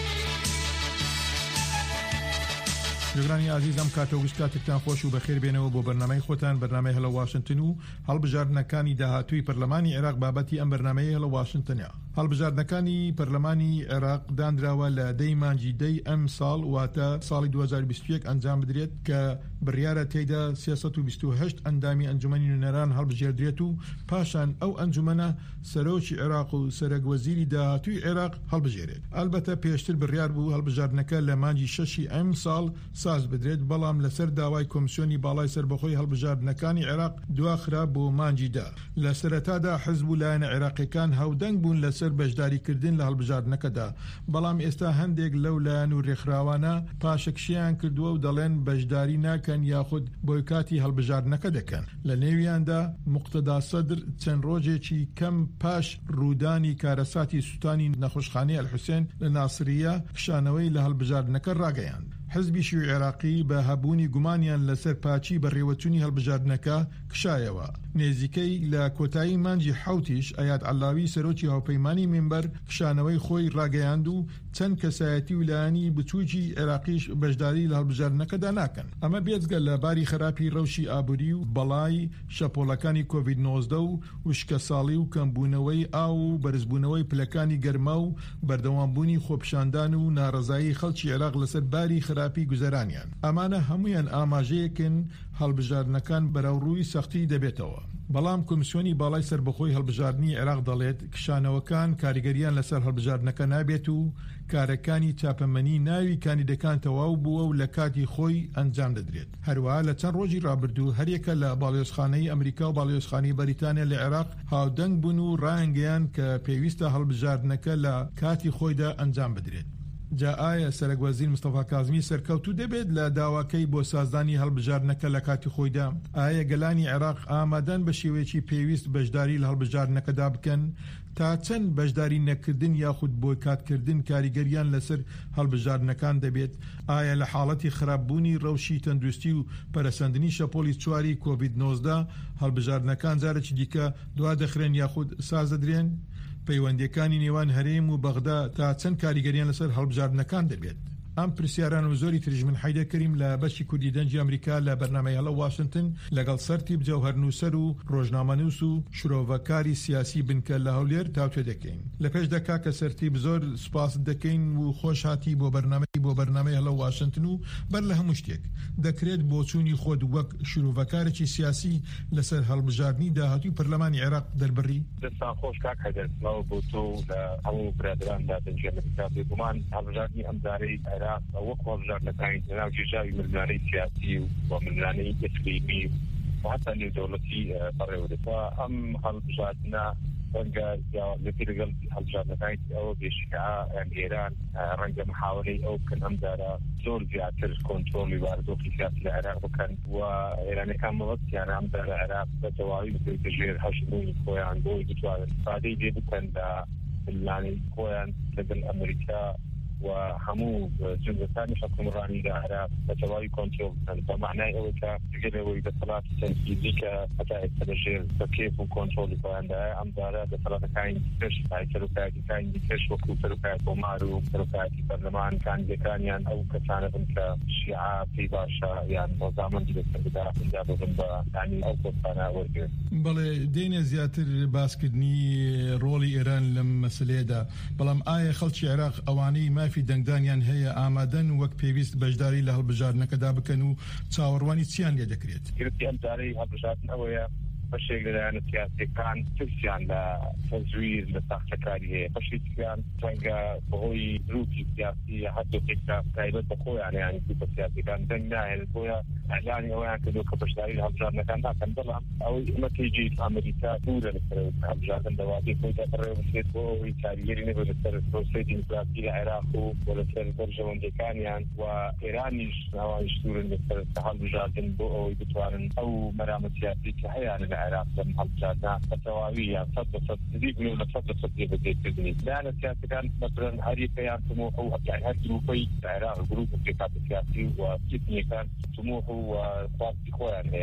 جگرانی عزیزم کاتۆگوش کاتێکتان خۆش و بەخێر بێنەوە بۆ بەرنامەی خۆتان بەرنامەی هەلە واشنگتن و هەڵبژاردنەکانی داهاتووی پەرلەمانی عێراق بابەتی ئەم بەرنامەی هەلە واشنگتنە. هەڵبژاردنەکانی پەرلەمانی عێراق دانراوە لە دەی مانجی دەی ئەم ساڵ واتە ساڵی دوو هەزار و بیست و یەک ئەنجام بدرێت کە بڕیارە تێیدا سێسەد و بیست و هەشت ئەندامی ئەنجومەنی نوێنەران هەڵبژێردرێت و پاشان ئەو ئەنجومەنە سەرۆکی عێراق و سەرۆکوەزیری داهاتووی عێراق هەڵبژێرێت. ئەلبەتە پێشتر بڕیار بوو هەڵبژاردنەکە لە مانجی شەشی ئەم ساڵ ساز بدرێت، بەڵام لەسەر داوای کۆمیسیۆنی باڵای سربەخۆی هەڵبژاردنەکانی عێراق دواخرا بۆ مانجیدا. لە سەرەتادا حزب و لایەنە عێراقیەکان هاودەنگ بوون لەسەر بەشداریکردن لە هەڵبژاردنەکەدا، بەڵام ئێستا هەندێک لەو لایەن و ڕێکخراوانە پاشەکشیان کردووە و دەڵێن بەشداری ناکەن یاخود بۆیکاتی هەڵبژاردنەکە دەکەن. لە نێویاندا موقتەدا سەدر چەند ڕۆژێکی کەم پاش ڕوودانی کارەساتی سوتانی نەخۆشخانەی ئەلحوسێن لە ناسریە کشانەوەی لە هەڵبژاردنەکە ڕاگەیاند. حزبی شیوعی عێراقی بە هەبوونی گومانیان لەسەر پاچی بەڕێوەچوونی هەڵبژاردنەکە کشایەوە. نێزیکەی لە کۆتایی مانجی حوتیش ئەیاد عەلاوی سەرۆکی هاوپەیمانی مینبەر کشانەوەی خۆی ڕاگەیاند و چەند کەسایەتی ویلایانی بچووکی عێراقیش بەشداری لە هەڵبژاردنەکەدا ناکەن. ئەمە بێجگە لە باری خراپی ڕەوشی ئابووری و بەڵای شەپۆڵەکانی کۆڤید نۆزدە و وشکە ساڵی و کەمبوونەوەی ئاو و بەرزبوونەوەی پلەکانی گەرما و بەردەوامبوونی خۆپشاندان و ناڕەزایی خەڵکی عێراق لەسەر باری خراپی گوزەرانیان. ئەمانە هەمویان ئاماژەیەکن هەڵبژاردنەکان بەراوڕووی سەختی دەبێتەوە. بەڵام کۆمیسیۆنی باڵای سربەخۆی هەڵبژاردننی عێراق دەڵێت کشانەوەکان کاریگەریان لەسەر هەڵبژاردنەکە نابێت و کارەکانی چاپەمەنی ناوی کاندیدەکان تەواو بووە و لە کاتی خۆی ئەنجام دەدرێت. هەروەها لە چەند ڕۆژی ڕابردوو هەریەکە لە باڵیۆزخانەی ئەمریکا و باڵیۆزخانەی بەریتانیا لە عێراق هاودەنگ بوون و ڕایانگەیان کە پێویستە هەڵبژاردنەکە لە کاتی خۆیدا ئەنجام بدرێت. جا ئایا سەرۆکوەزیر مستەفا کاظمی سەرکەوتوو دەبێت لە داواکەی بۆ سازدانی هەڵبژاردنەکە لە کاتی خۆیدا؟ ئایا گەلانی عێراق ئامادەن بە شێوەیەکی پێویست بەشداری لە هەڵبژاردنەکەدا بکەن تا چەند بەشداری نەکردن یاخود بۆیکاتکردن کاریگەریان لەسەر هەڵبژاردنەکان دەبێت؟ ئایا لە حاڵەتی خراپبوونی ڕەوشی تەندروستی و پەرەسەندنی شەپۆلی چواری کۆڤید نۆزدە هەڵبژاردنەکان جارێکی دیکە دوا دەخرێن یاخود ساز دەدرێن؟ پەیوەندیەکانی نێوان هەرێم و بەغدا تا چەند کاریگەریان لەسەر هەڵبژاردنەکان دەبێت؟ ئەم پرسیاران و زۆری تریژ من حیدە کەریم لە بەشی کوردی دەنجی ئەمریکا لە بەرنامەی هەڵە واشنگتن لەگەڵ سەرتیب جەوهەرنووسەر و ڕۆژنامەنووس و شرۆڤەکاری سیاسی بنکە لە هەولێر تاوتوێ دەکەین. لە پێش دەکا کە سەرتیب زۆر سوپاس دەکەین و خۆش هاتی بۆ بەرنامەی بۆ بەرنامەی هەڵە واشنگتن و بەر لە هەموو شتێک دەکرێت بۆچوونی خۆت وەک شرۆڤەکارێکی سیاسی لەسەر هەڵبژاردننی داهاتووی پەرلەمانی عێراق دەربڕی؟ دەستان خۆش کاک هەدەرەوە بۆ تۆ لە هەموو برادراندا دەنجی ئەمریکا بێگومان هەڵبژاردننی ئەم دارەی عێراق وەک هەڵبژاردنەکانی لەناو جێژاوی مردانەی سیاسی و بۆ مردانەی ئیقلیمی و حتا نێودەوڵەتی بەڕێوەدەوە. ئەم هەڵبژاردنە ڕەنگە یاوازێتی لەگەڵ هەڵبژاردنەکانی ئەوە بێشکا ئێران ڕەنگە محاولەی ئەو بکەن ئەم دارە زۆر زیاتر کۆنترۆلی واردۆخی سیاسی لە عێراق بکەن و ئێرانەکان مەوەستیان ئەم دارە عێراق بە تەواوی بکەوێتە ژێر هەشتبوونی خۆیان بۆی بتوانن ئیستفادەی لێ بکەن لە پلانەی خۆیان لەگەڵ ئەمریکا و هەموو جنسەکانی حکومڕانی لە عێراق بە تەواوی کۆنترۆل بکەن بە معنای ئەوە کە دەگەلەوەی دەسەڵاتی تەنفیزی کە هەتا ئێستا لەژێر بەکێف و کۆنترۆلی خۆیاندایە ئەم دارە دەسەڵاتەکانی دیکەش سەرۆکایەتیەکانی دیکەش وەکو سەرۆکایەت کۆمار و سەرۆکایەتی پەرلەمان کاندیدەکانیان ئەو کەسانە بن کە شیعە پێی باشە یان ڕۆژامەندی لەسەر بدا اینجا ببن بە یانی ئەو کۆستانە وەرگێن. بەڵێ دێنە زیاتر باسکردنی ڕۆڵی ئێران لەم مەسلەیەدا، بەڵام ئایا خەڵکی عێراق ئەوانەی مافی دەنگدانیان هەیە ئامادەن وەک پێویست بەشداری لە هەڵبژاردنەکەدا بکەن و چاوەڕوانی چیان لێ دەکرێت؟ گرفتی ئەم دارەی هەڵبژاردن ئەوەیە بەشێک لەلایەنە سیاسیەکان ترسیان لە تەزویر لە ساختەکاری هەیە، بەشێکیان ڕەنگە بەهۆی دروکی سیاسی هەردووکێکدا تایبەت بە خۆیان یانی گروپە سیاسیەکان دەنگ ناهێنێت بۆیە ئەعلانی ئەویان کردووە کە بەشداری لە هەڵبژاردنەکان ناکەن، بەڵام ئەوەی ئەمە پێیجی ئەمریکا دوورە لەسەر هەڵبژاردن دەوابێ خۆیدا بەڕێوە بچێت بۆ ئەوەی کاریگەری نەبێت لەسەر پرۆسەی دیموکراسی لە عێراق و بۆ لەسەر بەرژەوەندەکانیان و ئێرانیش ناوانیش دوورن لەسەر هەڵبژاردن بۆ ئەوەی بتوانن ئەو مەرامە سیاسی کە هەیەیان لە عێراق لەم هەڵبژاردنە بەتەواوی یان سەد بەسەد نزیک بنێ لە سەد بەسەد جێبەجێکردنی لایەنە سیاسیەکان مەسەڵەن هەریەکەیان تمۆح و یان هەر گروپەی لە عێراق گروپ و پێکات سیاسی و کتنیەکان تمۆح و خواستی خۆیان هەیە،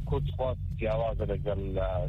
كرد خواست جیاواز لەگەڵ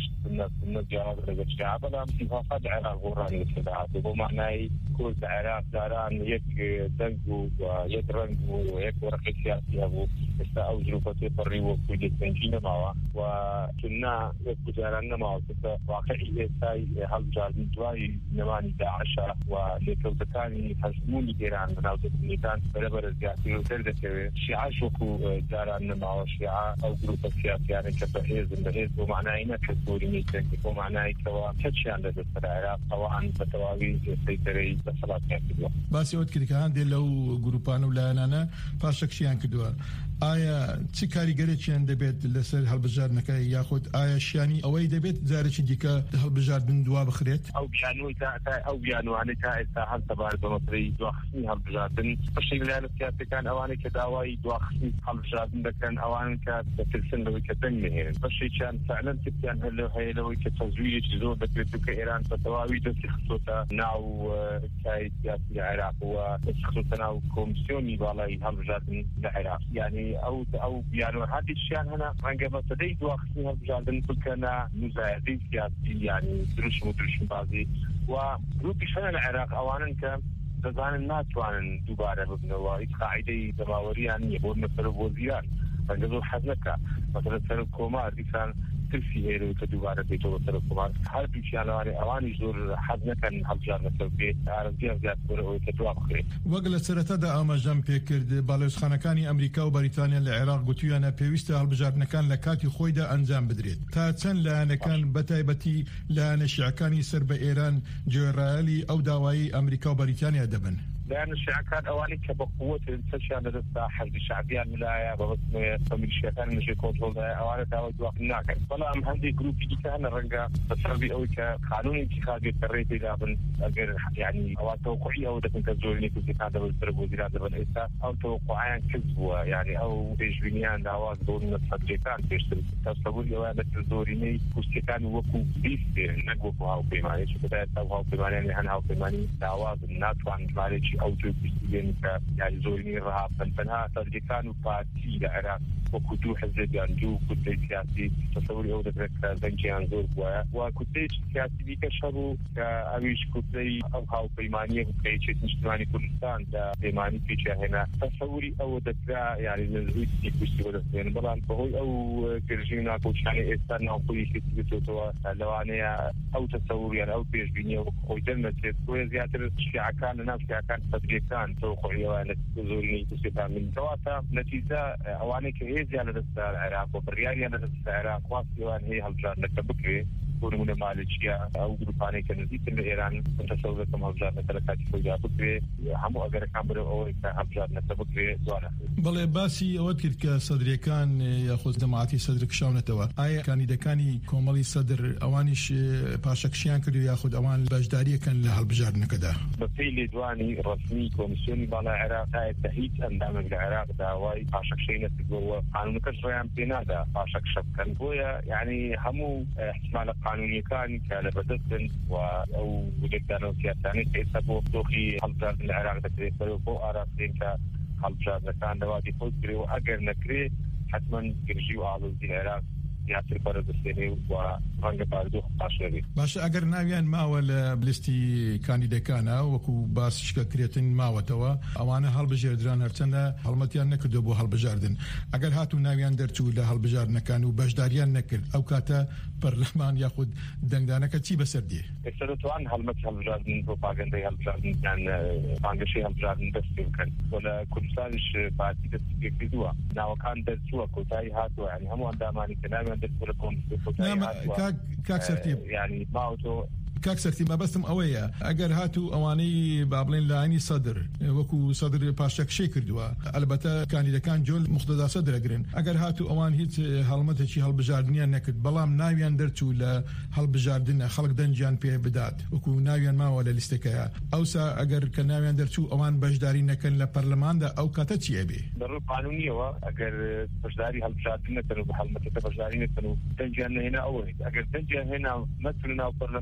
سنە جیاواز لەگەڵ شیعە بەڵام اتفاقات عێراق گۆڕانی لەسەداهات بۆ معنای کورد عێراق داران یەک دەنگ و یەک ڕەنگ و یەک وەرەقی سیاسی هەبوو ئێستا ئەو ظروفەتی پەڕی وەکو یەکدەنگی نەماوە و سنە وەکو جاران نەماوە کە واقعی ئێستای هەڵبژاردن دوای نەمانی داعشە و لێکەوتەکانی هەژمونی ئێران بەناو دەستنیەکان بەرەبەرە زیاتر و دەردەکەوێت شیعەش وەکو جاران نەماوە شیعە ئەو گروپە سیاسیانە کە بەهێزن بەهێز بۆ معنای نەکە سوورینی تێکی بۆ معنایکەوە کەچیان لەدەستەر عێراق ئەوان بە تەواوی سەیطرەی دەسەڵاتیان کردووە. باسی ئەوت کرد کە هەندێک لەو گروپانە و لایەنانە پاشەکشیان کردووە. ئایا چی کاریگەرێکیان دەبێت لەسەر هەڵبژاردنەکە یاخود ئایا شیانی ئەوەی دەبێت جارێکی دیکە هەڵبژاردن دوا بخرێت؟ ئەو بیانووی ئەو بیانوانەی تا ئێستا هەر تەبار بە مەسەرەی دواخستنی هەڵبژاردن بەشێک لایەنە سیاسیەکان ئەوانەی کە داوای دواخستنی هەڵبژاردن دەکەن ئەوان کە دەترسن لەوەی کە دەنگ نهێنن بەشێکیان فعلەن ترسیان هەیە لەوەی کە تەزویرێکی زۆر دەکرێت و کە ئێران بە تەواوی دەستی خستۆتە ناو چای سیاسی لە عێراق و دەستی خستۆتە ناو کۆمیسیۆنی باڵای هەڵبژاردن لە عێراق یعنی ئەو ئەو بیانوە هەندێکیان هەنا ڕەنگە مەسەلەی دواخستنی هەڵبژاردن بکەنە مزایدەی سیاسی یعنی دروشم و دروشمبازی و گروپیش هەنە لە عێراق ئەوانن کە دەزانن ناتوانن دووبارە ببنەوە هیچ قاعیدەی دەماوەریان نییە بۆ مەسەر وەزیران ڕەنگە زۆر حەز نەکا مەسەلە سەر کۆمار دیسان ترسی هەیە کە دووبارە بێتەوە سەر کۆمار هەردووکیان لەوانێ ئەوانی زۆر حەز نەکەن هەڵبژاردنەکە بێت ئارەزیان زیاد بەرەوەی کە دوا بخرێت. وەک لە سەرەتادا ئاماژەم پێکرد باڵێۆزخانەکانی ئەمریکا و بەریتانیا لە عێراق گوتویانە پێویستە هەڵبژاردنەکان لە کاتی خۆیدا ئەنجام بدرێت تا چەند لایەنەکان بەتایبەتی لایەنە شیعەکانی سەر بە ئێران جێڕایەلی ئەو داوایی ئەمریکا و بەریتانیا دەبن. لأن الشيعة أواني كبقوة الانتشار لدى حزب الشعبية الملاية ببسمة فميليشياتان مشي كنترول أواني داوي دواق الناكر فلا أم هندي جروبي دي كهنا رنجا بسربي أوي كقانون انتخابي كريتي دابن أجر يعني أو توقعي أو دكن كزوريني كنت كان دبل سرب وزيرات دبل إستا أو توقعيان كذبوا يعني أو بيجبينيان دعوات دون الفجيتان بيشتري تصوري أولا كزوريني كنت كان وكو بيستير نقوكو هاو بيماني شو بدأت أو هاو بيماني يعني هن هاو بيماني دعوات الناتوان ماليشي أو تبستيين ك يعني زوريني رهاب فنها ترجيكان وبارتي العراق وكدو حزب يندو كتلة سياسي تصوري أو ذكر زنجيان زور بوا وكتلة سياسي بيكشرو كأويش كتلة أو هاو بيمانية وكيشة مجتمعي كردستان دا بيماني فيشة هنا تصوري أو ذكر يعني نزويت يكوشي ودستين بلان فهوي أو كرجينا كوشاني إستان أو كويش كتلة لوانيا أو تصوري يعني أو بيجبينية وكوي دلمتت ويزياتر الشيعة كان ناس شيعة كان تدريسان توقعي وانا تزورني كسيطة من كواتا نتيجة اواني كهيزي على دست العراق وبريالي على دست العراق واسي وان هي هالجار لك بكري كونوا من مالكية او جروباني كنزيت من ايران انتصور لكم هالجار نتلكاتي فوجا بكري همو اگر كامبرو او هالجار نتبكري زوانا بەڵێ باسی ئەوەت کرد کە سەدرەکان یاخۆز دەماعەتی سەدرک شاونەتەوە ئایا کاندیدەکانی کۆمەڵی سەدر ئەوانیش پاشەکشیان کردو یاخود ئەوان بەشداریەکەن لە هەڵبژاردنەکەدا بەپێی لێدوانی ڕسمی کۆمیسیۆنی باڵای عێراق تا هیچ ئەندامێک لە عێراق داوای پاشەکشەی نەکردووە قانونەکەش ڕێیان پێ نادا پاشەکشە بکەن بۆیە یعنی هەموو احتمالە قانونیەکانی کە لە بەدەستن و ئەو وجوددانەوە سیاسانەی کە ئێستا بۆ دۆخی هەڵبژاردن لە عێراق دەکرێت بۆ ئاراستەیە کە هەڵبژاردنەکان دەواتی خۆی کرێ و ئەگەر نەکرێ حتمما گرژی و ئاڵۆزی لە عێراق زیاتر بەرەدەستێنێ و ڕەنگە بارودۆخ باش نەبێت. باشە ئەگەر ناویان ماوە لە بلیستی کاندیدەکانە وەکو باسیشکە کرێتن ماوەتەوە ئەوانە هەڵبژێردران هەرچەندە هەڵمەتیان نەکردو بۆ هەڵبژاردن ئەگەر هاتوو ناویان دەرچوو لە هەڵبژاردنەکان و بەشداریان نەکرد ئەو کاتە پەرلەمان یاخود دەنگدانەکە چی بەسەر دێ؟ ئێستا دەتوان هەڵمەتی هەڵبژاردن پرۆپاگەندەی هەڵبژاردن یان بانگەشەی هەڵبژاردن دەست پێ بکەن بۆ لە کوردستانیش پارتی دەستی پێ کردووە ناوەکان دەرچووە کۆتایی هاتووە یعنی هەموو ئەندامانی کە ناویان دەستپۆرە کۆمیسیۆ کۆتایی هاتووە کاک سەرتیب یعنی ماوەتۆ کاک سەرتی مەبەستم ئەوەیە ئەگەر هاتوو ئەوانەی با بڵێن لایەنی سەدر وەکو سەدر پاشەکشەی کردووە ئەلبەتە کاندیدەکان جۆل مختەدا سەدرەگرن ئەگەر هاتوو ئەوان هیچ هەڵمەتێکی هەڵبژاردنیان نەکرد بەڵام ناویان دەرچوو لە هەڵبژاردنە خەڵک دەنجیان پێ بدات وەکو ناویان ماوە لە لیستەکەیە ئەوسا ئەگەر کە ناویان دەرچوو ئەوان بەشداری نەکەن لە پەرلەماندا ئەو کاتە چیە بێ؟ بەڕووی قانونیەوە ئەگەر بەشداری هەڵبژاردن نەکەن و هەڵمەتەکە بەشداری نەکەن و دەنجیان نەهێنا ئەوە ئەگەر دەنجیان هێنا مەسن ناو پەرلەمان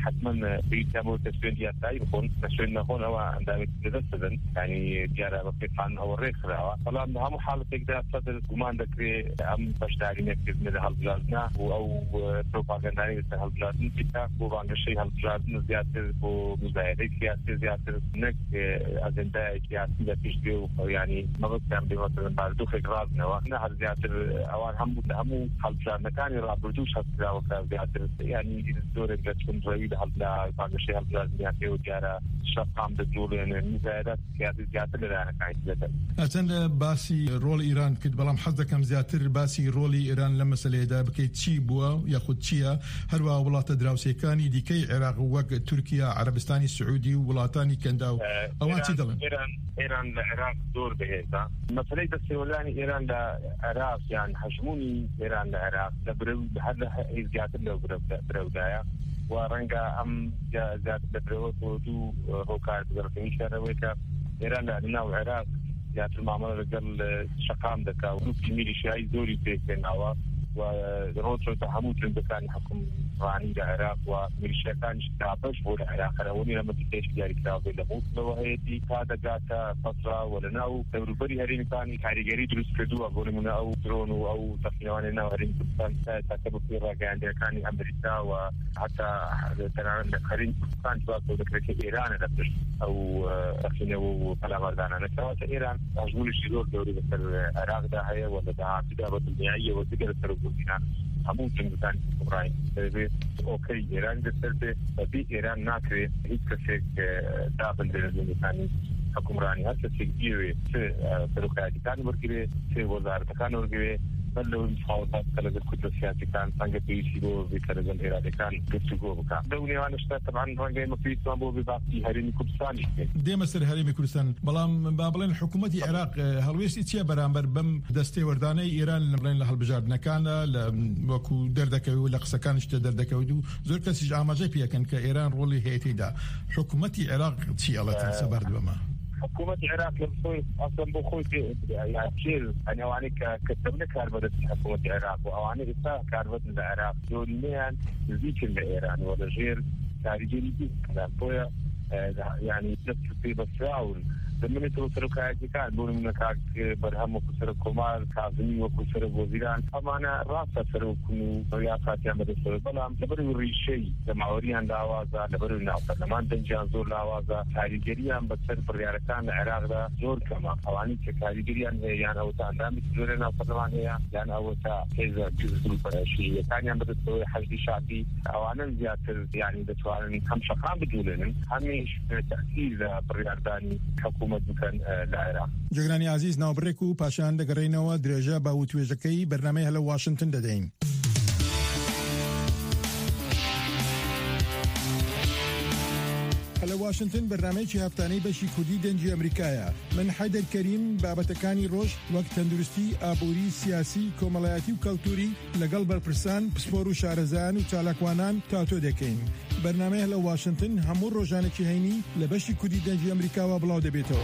حتما بيتابعوا تسوين ياتاي بكون تسوين نكون أو عندما تدرسن يعني جارة بقيت عن أو الريخ رأوا طبعا هم حالة تقدر تصل كمان ذكري أم بشتاري نكتب من هالبلادنا أو بروباغندا هالبلادنا كتاب وعن الشيء هالبلادنا زيادة ومزايدة سياسية زيادة نك أجندة سياسية تشبه يعني ما بس يعني مثلا بعد دخل رازنا وإحنا هالزيادة أوان هم هم هالبلادنا كان يرابطوش هالبلاد وكذا يعني الدور اللي تكون رئيد هالبلاد بعد الشيء هالبلاد يعني وجارة شقام بدول يعني مزايدات سياسية زيادة لنا كاين أتن باسي رول إيران كد بلام حظ كم زيادة باسي رول إيران لما سليدا بكي تشي بوا ياخد تشيا هروا ولاة دراوسي كاني دي كي عراق وق تركيا عربستاني السعودي ولاتاني كنداو أوان تي دلن إيران إيران العراق دور بهذا مثلا السيولاني إيران العراق يعني حجموني إيران العراق لبرو هذا إزجات اللي برو برو دايا ورنجا أم جات برو ودو هوكار بركني شرويكا إيران لأنه العراق جات المعاملة رجال شقام دكا ونوكي ميلي شاي زوري بيكين أوا وروترو تحموت لندكان حكم راني العراق وميليشيا كان شتابش بول العراق روني لما تكيش جاري كتابي لموت لو هيدي هذا جاتا فترة ولا ناو تبربري هرين كان كاريجري دروس كدو أقول من أو درونو أو تقنيوان ناو هرين كان تكتب في راجعان كان أمريكا وحتى تنان هرين كان جواب ذكرك إيران لبش أو تقنيو كلام أردانا نكوات إيران أجمل الشدور دوري مثل العراق ده هي ولا ده كده بدنيائية وتقدر تربطنا همون جنگتان کمرای به اوکی ایران دسته به ایران ناکره هیچ کسی دابل دلزمانی حکومرانی هر کسی گیره چه سرکایتان ورگیره چه وزارتان ورگیره بلو مفاوضات كلا كتلة سياسية كان سانجا بيشيبو بكلا الإرادة كان كتشوفو بكا دوني وانا شتا طبعا رانجا مفيد مابو بباقي هريمي كردستاني ديما سر هريمي كردستان بلام بابلين حكومة العراق هلويس اتيا برامبر بم دستي ورداني إيران لمرين لها البجار نكانا وكو دردكوي ولا قسكان اشتا دردكوي دو زور كسيج آماجي بيا كان كإيران رولي هيتي دا حكومة العراق تي الله سبارد بما حكومة العراق لمسوي أصلا بخوي يعني كيل أنا وعني كتبنا كاربدة حكومة العراق وأواني إسا كاربدة العراق دوليان زيك الإيران ولا غير خارجي كلام بويا يعني تفصيل بسراول لما توصلوا كاجي كان بقول من كاك برهم وكسر كمال كاظمي وكسر وزيران أمانة راسا سرو كنو رياضات يعمل سرو بلام لبرو ريشي جماعوريان لawazا لبرو ناقلمان دنجان زور لawazا كاريجريان بسر برياركان العراق دا زور كما أواني كاريجريان هي يعني أو تعلم زور ناقلمان هي يعني أو تا كذا جزء برشي كان يعمل سرو حجي شعبي أوانا زيادة يعني بتوان هم شقام بدولن هميش تأثير بريارداني حكومة جگرانی عزیز ناوبرێک و پاشان دەگەڕێینەوە درێژە بە وتوێژەکەی بەرنامەی هەلە واشنگتن دەدەین. هەلە واشنگتن بەرنامەیەکی هەفتانەی بەشی کوردی دەنجی ئەمریکایە. من حەیدەر کەریم بابەتەکانی ڕۆژ وەک تەندروستی، ئابووری، سیاسی، کۆمەڵایەتی و کەلتوری لەگەڵ بەرپرسان، پسپۆر و شارەزایان و چالاکوانان تاتۆ دەکەین. بەرنامەی هەلە واشنگتن هەموو ڕۆژانێکی هەینی لە بەشی کوردی دەنجی ئەمریکاوە بڵاو دەبێتەوە.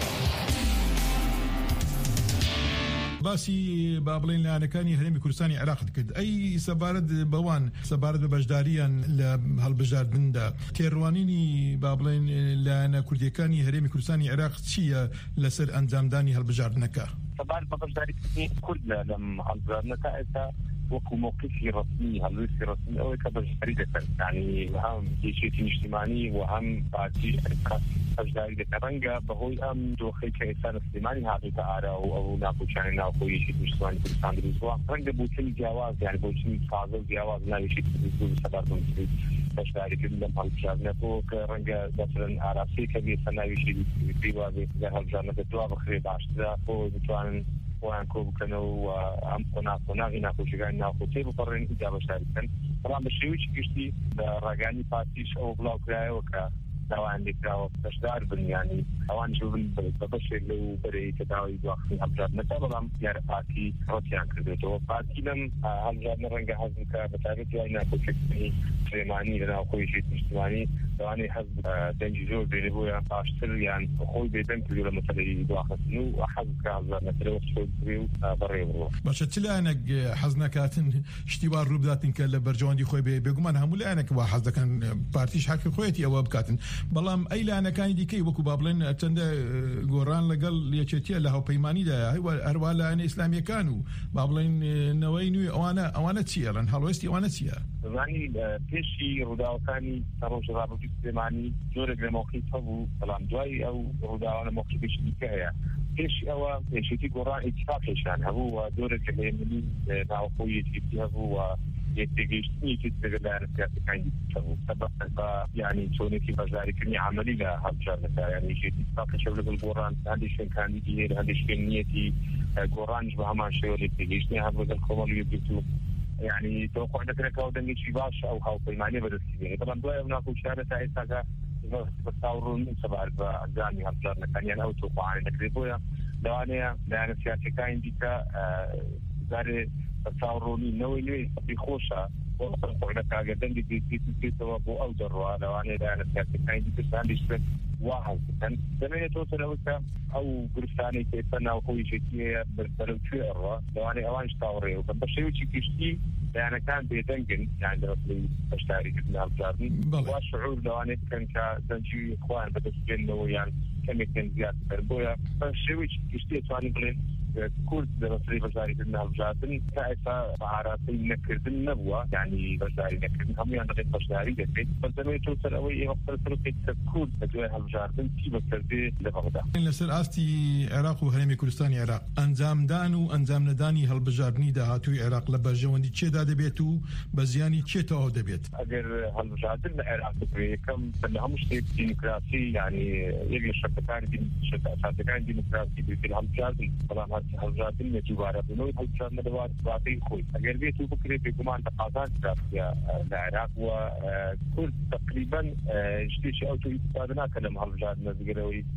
باسی بابلین لانەکانی هەرێمی کوردستانی عێراق کرد. ئەی سەبارەت بەوان سەبارەت بە بەشداریان لە هەڵبژاردندا تێڕوانینی بابلین لایەنە کوردیەکانی هەرێمی کوردستانی عێراق چییە لەسەر ئەنجامدانی هەڵبژاردنەکە؟ سەبارەت بە بەشداریکردنی کورد لەم هەڵبژاردنەکە ئێستا وكو موقفي رسمي هلوسي رسمي أو كبر فريدة يعني هم جيشة اجتماعي وهم باتي أجداري دكرنجا بهوي أم دوخي كإنسان سليماني هذا تعالى أو ناقو شان ناقو يشيد اجتماعي كردستان بالأسبوع رنجا بوتين جواز يعني بوتين فاضل جواز لا يشيد بالأسبوع سبب من أجداري كلهم هالجارنا فوق رنجا مثلا عراسي كبير سنة يشيد بيوابي هالجارنا بدوا بخير بعشرة فوق بتوان وان كوب كانوا ام قناع قناع هنا كوشيغان ناخذ تيبو قرن اجابه شاركن طبعا بشويش كشتي راجاني باتيش او بلوك رايوكا لو عندك راو تشدار بن يعني اوان شوفن ببشر لو بري تداوي واخي ابجاد مثلا يار باكي روتيان كدو باكي لم هالجاد نرنجا هزنكا بتعرف يعني اكو شكلي سليماني لنا اكو شيء اجتماعي لەوانەیە حەز دەنگی زۆر بێنێ بۆیە باشتر یان خۆی بێدەنگ کردو لە مەسەلەی دواخستن و حەز بکە هەڵبژاردنەکەرەوە بچۆ بکرێ و بەڕێ بڕۆ. باشە چ لایەنێک حەز نەکاتن شتیوار ڕوو بداتن کە لە بەرژەوەندی خۆی بێ بێگومان هەموو لایەنێک وا حەز دەکەن پارتیش حەقی خۆیەتی ئەوە بکاتن بەڵام ئەی لایەنەکانی دیکەی وەکو با بڵێن چەندە گۆڕان لەگەڵ یەکێتیە لە هاوپەیمانیدا هەروە لایەنە ئیسلامیەکان و با بڵێن نەوەی نوێی ئەوانە ئەوانە چیە لەن هەڵوێستی ئەوانە چیە؟ زانی پێشی ڕووداوەکانی ڕۆژ ڕابردووی سلێمانی زۆرێک لە مۆقیف هەبوو بەڵام دوای ئەو ڕووداوانە مۆقیفێکی دیکە هەیە. پێشی ئەوە پێشێتی گۆڕان ئیتفاقیشان هەبوو و زۆرێک لە هێمنی ناوخۆی یەکێتی هەبوو و یەکتێگەیشتنیەکی لەلایەنە سیاسەکانی هەبوو سەبەب بە یعنی چۆنێکی بەشداریکردنی عەمەلی لە هەڵبژاردنەکە یعنی یەکێتی اتفاقیش لەگەڵ گۆڕان هەندێک شوێنکاندیدی هەیە هەندێک شوێنیەتی گۆڕانیش بە هەمان شێوە یەکتێگەیشتنی هەبوو لەگەڵ کۆمەڵ یەکگرتوو يعني توقع ذلك هو دنيا شباش أو هاو بيمانية بدرسيه طبعا دواء هناك وشارة تايساكا بتصورون سبع الجامعة هالجارنا كان يعني أو توقع عن نكريبويا دوانيا لأن سياسة كاين ديكا زاري تصوروني نوي نوي بخوشة وتوقع ذلك هذا دنيا دي دي دي توابو أو جروا دوانيا لأن سياسة كاين ديكا عندي شبه واحد كان زمان توصل أوكا أو قرصاني كيفنا وخوي شيء بلو شيء الرا دواني أوانش تاوري وكان بشيء شيء كشتي يعني كان بيدنجن يعني رسلي بشتاري كنا الجاردن والشعور دواني كان كدنجي إخوان بدرسين يعني كم يكون زيادة تربويا فالشيء كشتي تواني بلين كل دراسي بشتاري كنا الجاردن كأسا بعراتي نكردن نبوة يعني بشتاري نكردن هم يعني غير بشتاري جسد فالزمان توصل أوي وقت تركي كل أجواء الجاردن كي بكردي لبغداد. لسر أستي عراق وهرمي كردستان عراق أنزام دانو أنزام نداني هالبجارني ده هاتوي عراق لبرجوندي چه داده بيتو بزياني چه تاو دبيت؟ أجر هالبجاردن العراق بكري كم فنهم شيء ديمقراطي يعني يجي شبكان دين شبكان ديمقراطي في هالبجاردن طبعا هالبجاردن مجبارة بنوي هالبجاردن دوار باقي خوي أجر بيتو بكري بكمان تقاضان في العراق وكل تقريبا اشتيش أو تو يتبادلنا كلام هالبجاردن زجروي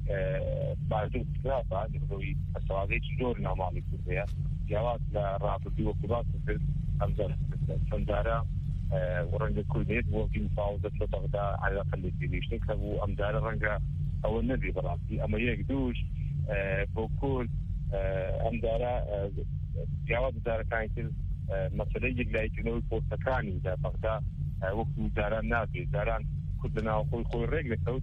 بعد ثلاثة نقولي السوادية جور نعمل كذا جوات لرابطي وكبات في أمزار سندارة ورنج كل بيت وفي فاوزة بغداد على الأقل تديش نكتبوا أمزار رنجة أو النبي براسي أما يقدوش بكل أمزار جوات دار كانت مثلا يجلي جنوب بورتكاني ده بغداد وقت داران نابي داران كلنا وخوي خوي رجل كوت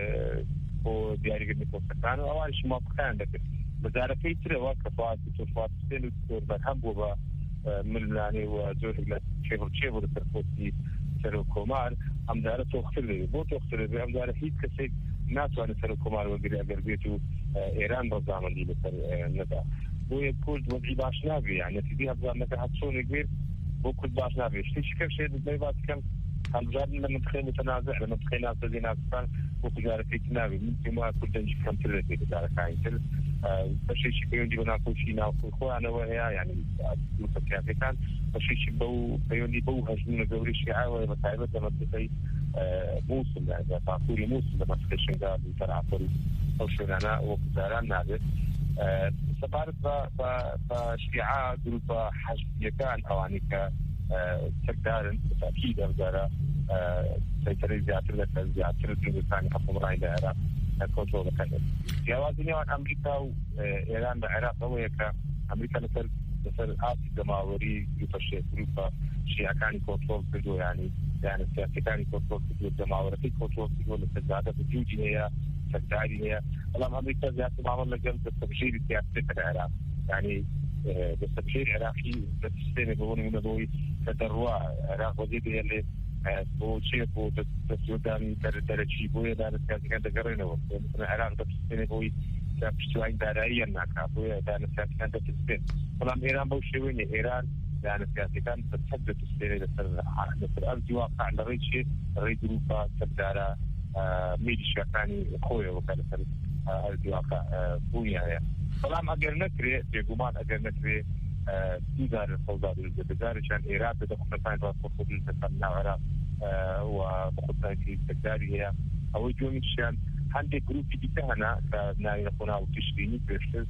ودياري قد نكوسكان وأول شيء ما بكان لكن بزاركي ترى وكفاءة توفات سنة توربا حبوبا من يعني وزور إلى شيفر شيفر ترفوتي سرو كومار هم دارة تختلف بو تختلف هم دارة هيك كسي ناس وانا سرو كومار وقري أقر بيتو إيران بزامن دي بسر ندا بو يقول وضعي باش نابي يعني تبيها بزامن نكا حدثوني كبير بو كل باش نابي شتيش كيف شيء بزيبات كم هالجاد لما تخيل متنازع لما تخيل ناس زي ناس كان وكجارة في كنابي ممكن ما كل دنج كم تلتي كجارة كاين تل بشيء شيء بيوندي بناكل شيء ناكل خو أنا وهي يعني متكافئ كان بشيء شيء بو بيوندي بو هجمون الدوري الشيعة ولا بتعبد لما تسي موسم يعني تعطولي موسم لما تخيل شنقا بترعى فريق أو شنانا وكجارة نادر سبارت با با بشيعة جروب حجم يكان أواني ك تقدر بالتأكيد أقدر سيطرة زيادة لك زيادة الإنسان حكم رأي العراق كنترول كذا. جواز الدنيا أمريكا وإيران العراق هو يك أمريكا مثل مثل آسي جماهيري يفشل أوروبا شيء كان كنترول كده يعني يعني سياسة كان كنترول كده جماهيري كنترول كده لسه بوجودي هي سكتاري هي. الآن أمريكا زيادة معاملة لجل بالتبشير السياسي في العراق يعني بالتبشير العراقي بالسنة بقول من ذوي تدروا عراق وزيد اللي بو شيء بو تسودان درجي بو يدار سياسي كان تقرينه مثلا العراق بالسنة بوي كابشتوي دارائيا معك بو يدار سياسي كان تسبين طبعا إيران بو شيء وين إيران يعني سياسي كان تتحدث السنة لسر لسر أرض واقع لغير شيء ريد أوروبا تبدأ ميليشيا كاني خويا وكان لسر أرض واقع بويا طبعا أجر نكري بجمان أجر نكري تيزار الفوضى بالجزائر عشان إيران بدأ خطين راس خطوط التسمع العراق وخطين في الجزائر هي أو يوم عشان عندي جروب جديد هنا كنا يكونوا وتشريني بيرشز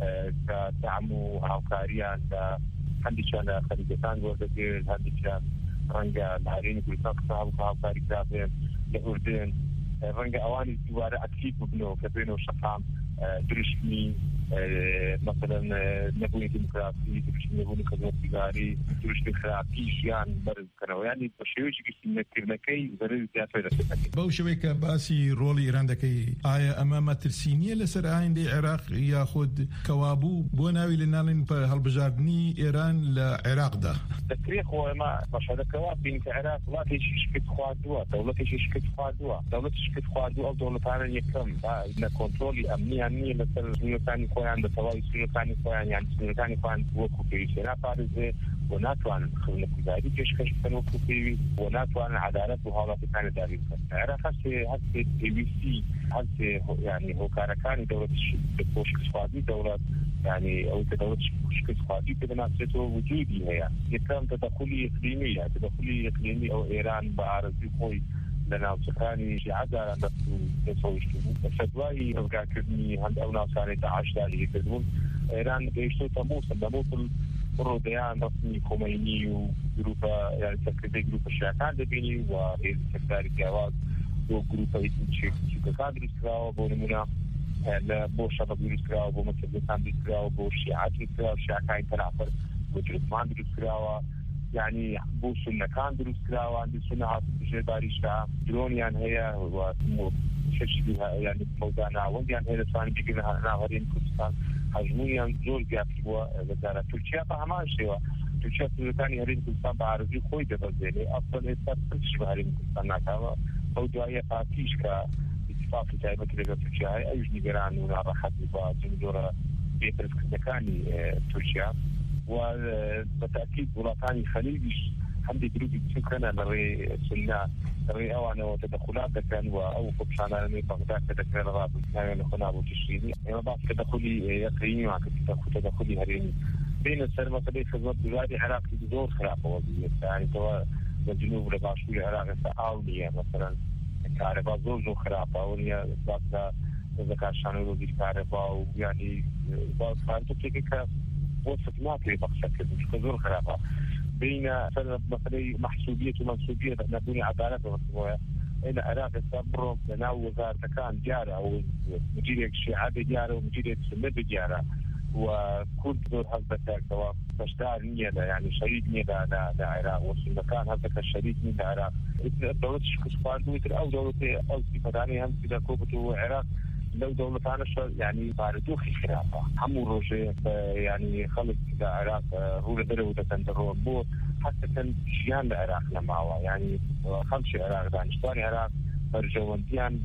كدعمو هاوكاريان عندي شان خليجتان وردير عندي شان رنجا العرين كل ساق صاحب هاوكاري كافين لأردن رنگ أواني دوارة أكيد ببنو كبينو شقام درشمي مثلا نبوي ديمقراطي درشمي نبوي خدمة تجاري درشمي خراقي شيان برز كانوا يعني بشيوش كيسمى كرنكي برز زيادة بوشوي كباسي رول إيران دكي آية أمام ترسينية لسر عين دي عراق ياخد كوابو بوناوي لنالين بهالبجاردني إيران لعراق ده التاريخ هو ما باش هذا كواب بين العراق لا تيجي شكت خوادوا دولة تيجي شكت خوادوا دولة شكت خوادوا أو دولة ثانية يكمل لا كنترول أمني أمني مثلا سنو ثاني كوي عند التواي سنو ثاني كوي يعني سنو ثاني كوي عند وقو في سنة فارزة وناتوان خلنا كذا كيش كيش كانوا في وناتوان عدالة وهذا في كان داري العراق هسه هسه تي بي سي هسه يعني هو كاركاني دولة شكت خوادي دولة يعني أو دولة شكت خوادي بنفسه وجودي هي يكمل تدخلي إقليمي تدخلي إقليمي أو إيران بعرضي خوي لنا وسكاني شيء عدا نفسه يسوي شيء فدواي رجع كني عند أو ناس كانوا تعاش داري يقدرون إيران بيشتو تموت تموت الروديان رسمي خميني وجروبا يعني سكرتي جروب الشيعان دبيني وإيه سكرتي جواز وجروبا يتنشيك شكاكاد رسكراو بونمونا لا بو شباب رسكراو بو مكتبلتان رسكراو بو شيعات رسكراو شيعكاين تنعفر وجرثمان رسكراو يعني بو سنة كان رسكراو عندي سنة عاصف جداري شعب درونيان هي وشش بها يعني موضعنا ونديان هي لسان بيجينا ناهرين كردستان هجمونيان زور جابي وزارة تركيا فهمان شيوا تركيا تلتاني هرين كردستان بعرضي خوي دبزيني أصلا إستاذ تنشبه هرين كردستان ناكاما موضوعية قاتيش كا اتفاق جايبة كده تركيا هاي أيش نقران ونعرحت بجمدورة بيترس كردكاني تركيا وبالتأكيد ولاطاني خليجي حمدي جروبي تشكرنا لري سنة لري أوانا وتدخلات كان وأو فبشانا لني بغداد كدكنا لغاب كان لخنا أبو تشريني يعني بعض تدخلي يقيني معك تدخلي هريني بين السلمة تبي خدمة بلادي عراقي بدور خرافة وضعية يعني توا الجنوب لباشوي عراقي سأعونية مثلا كهرباء زور زور خرافة ونيا بعض إذا كان شانو وزير كهرباء ويعني بعض فارتو تيكي وصف ما في بقصة كده مش كزور خرافة بين سبب مثلا محسوبية ومنسوبية نبني عدالة ومسؤولية إن عراق الصبر لنا وزارة كان جارة أو مديرية الشيعة جارة ومديرية السنة جارة وكل دور هذا سواء مشتار نية يعني شريك نية للعراق والسنة كان هذا الشريك نية للعراق الدولة شكسفان دوتر أو دولة أو سيفتاني هم كده كوبتو العراق لو دولتنا يعني باردو في خلافة همو روجي يعني خلق العراق هو لدرو تندرو بو حتى كان شيان العراق لماوا يعني خمس العراق دانشتواني العراق برجوانديان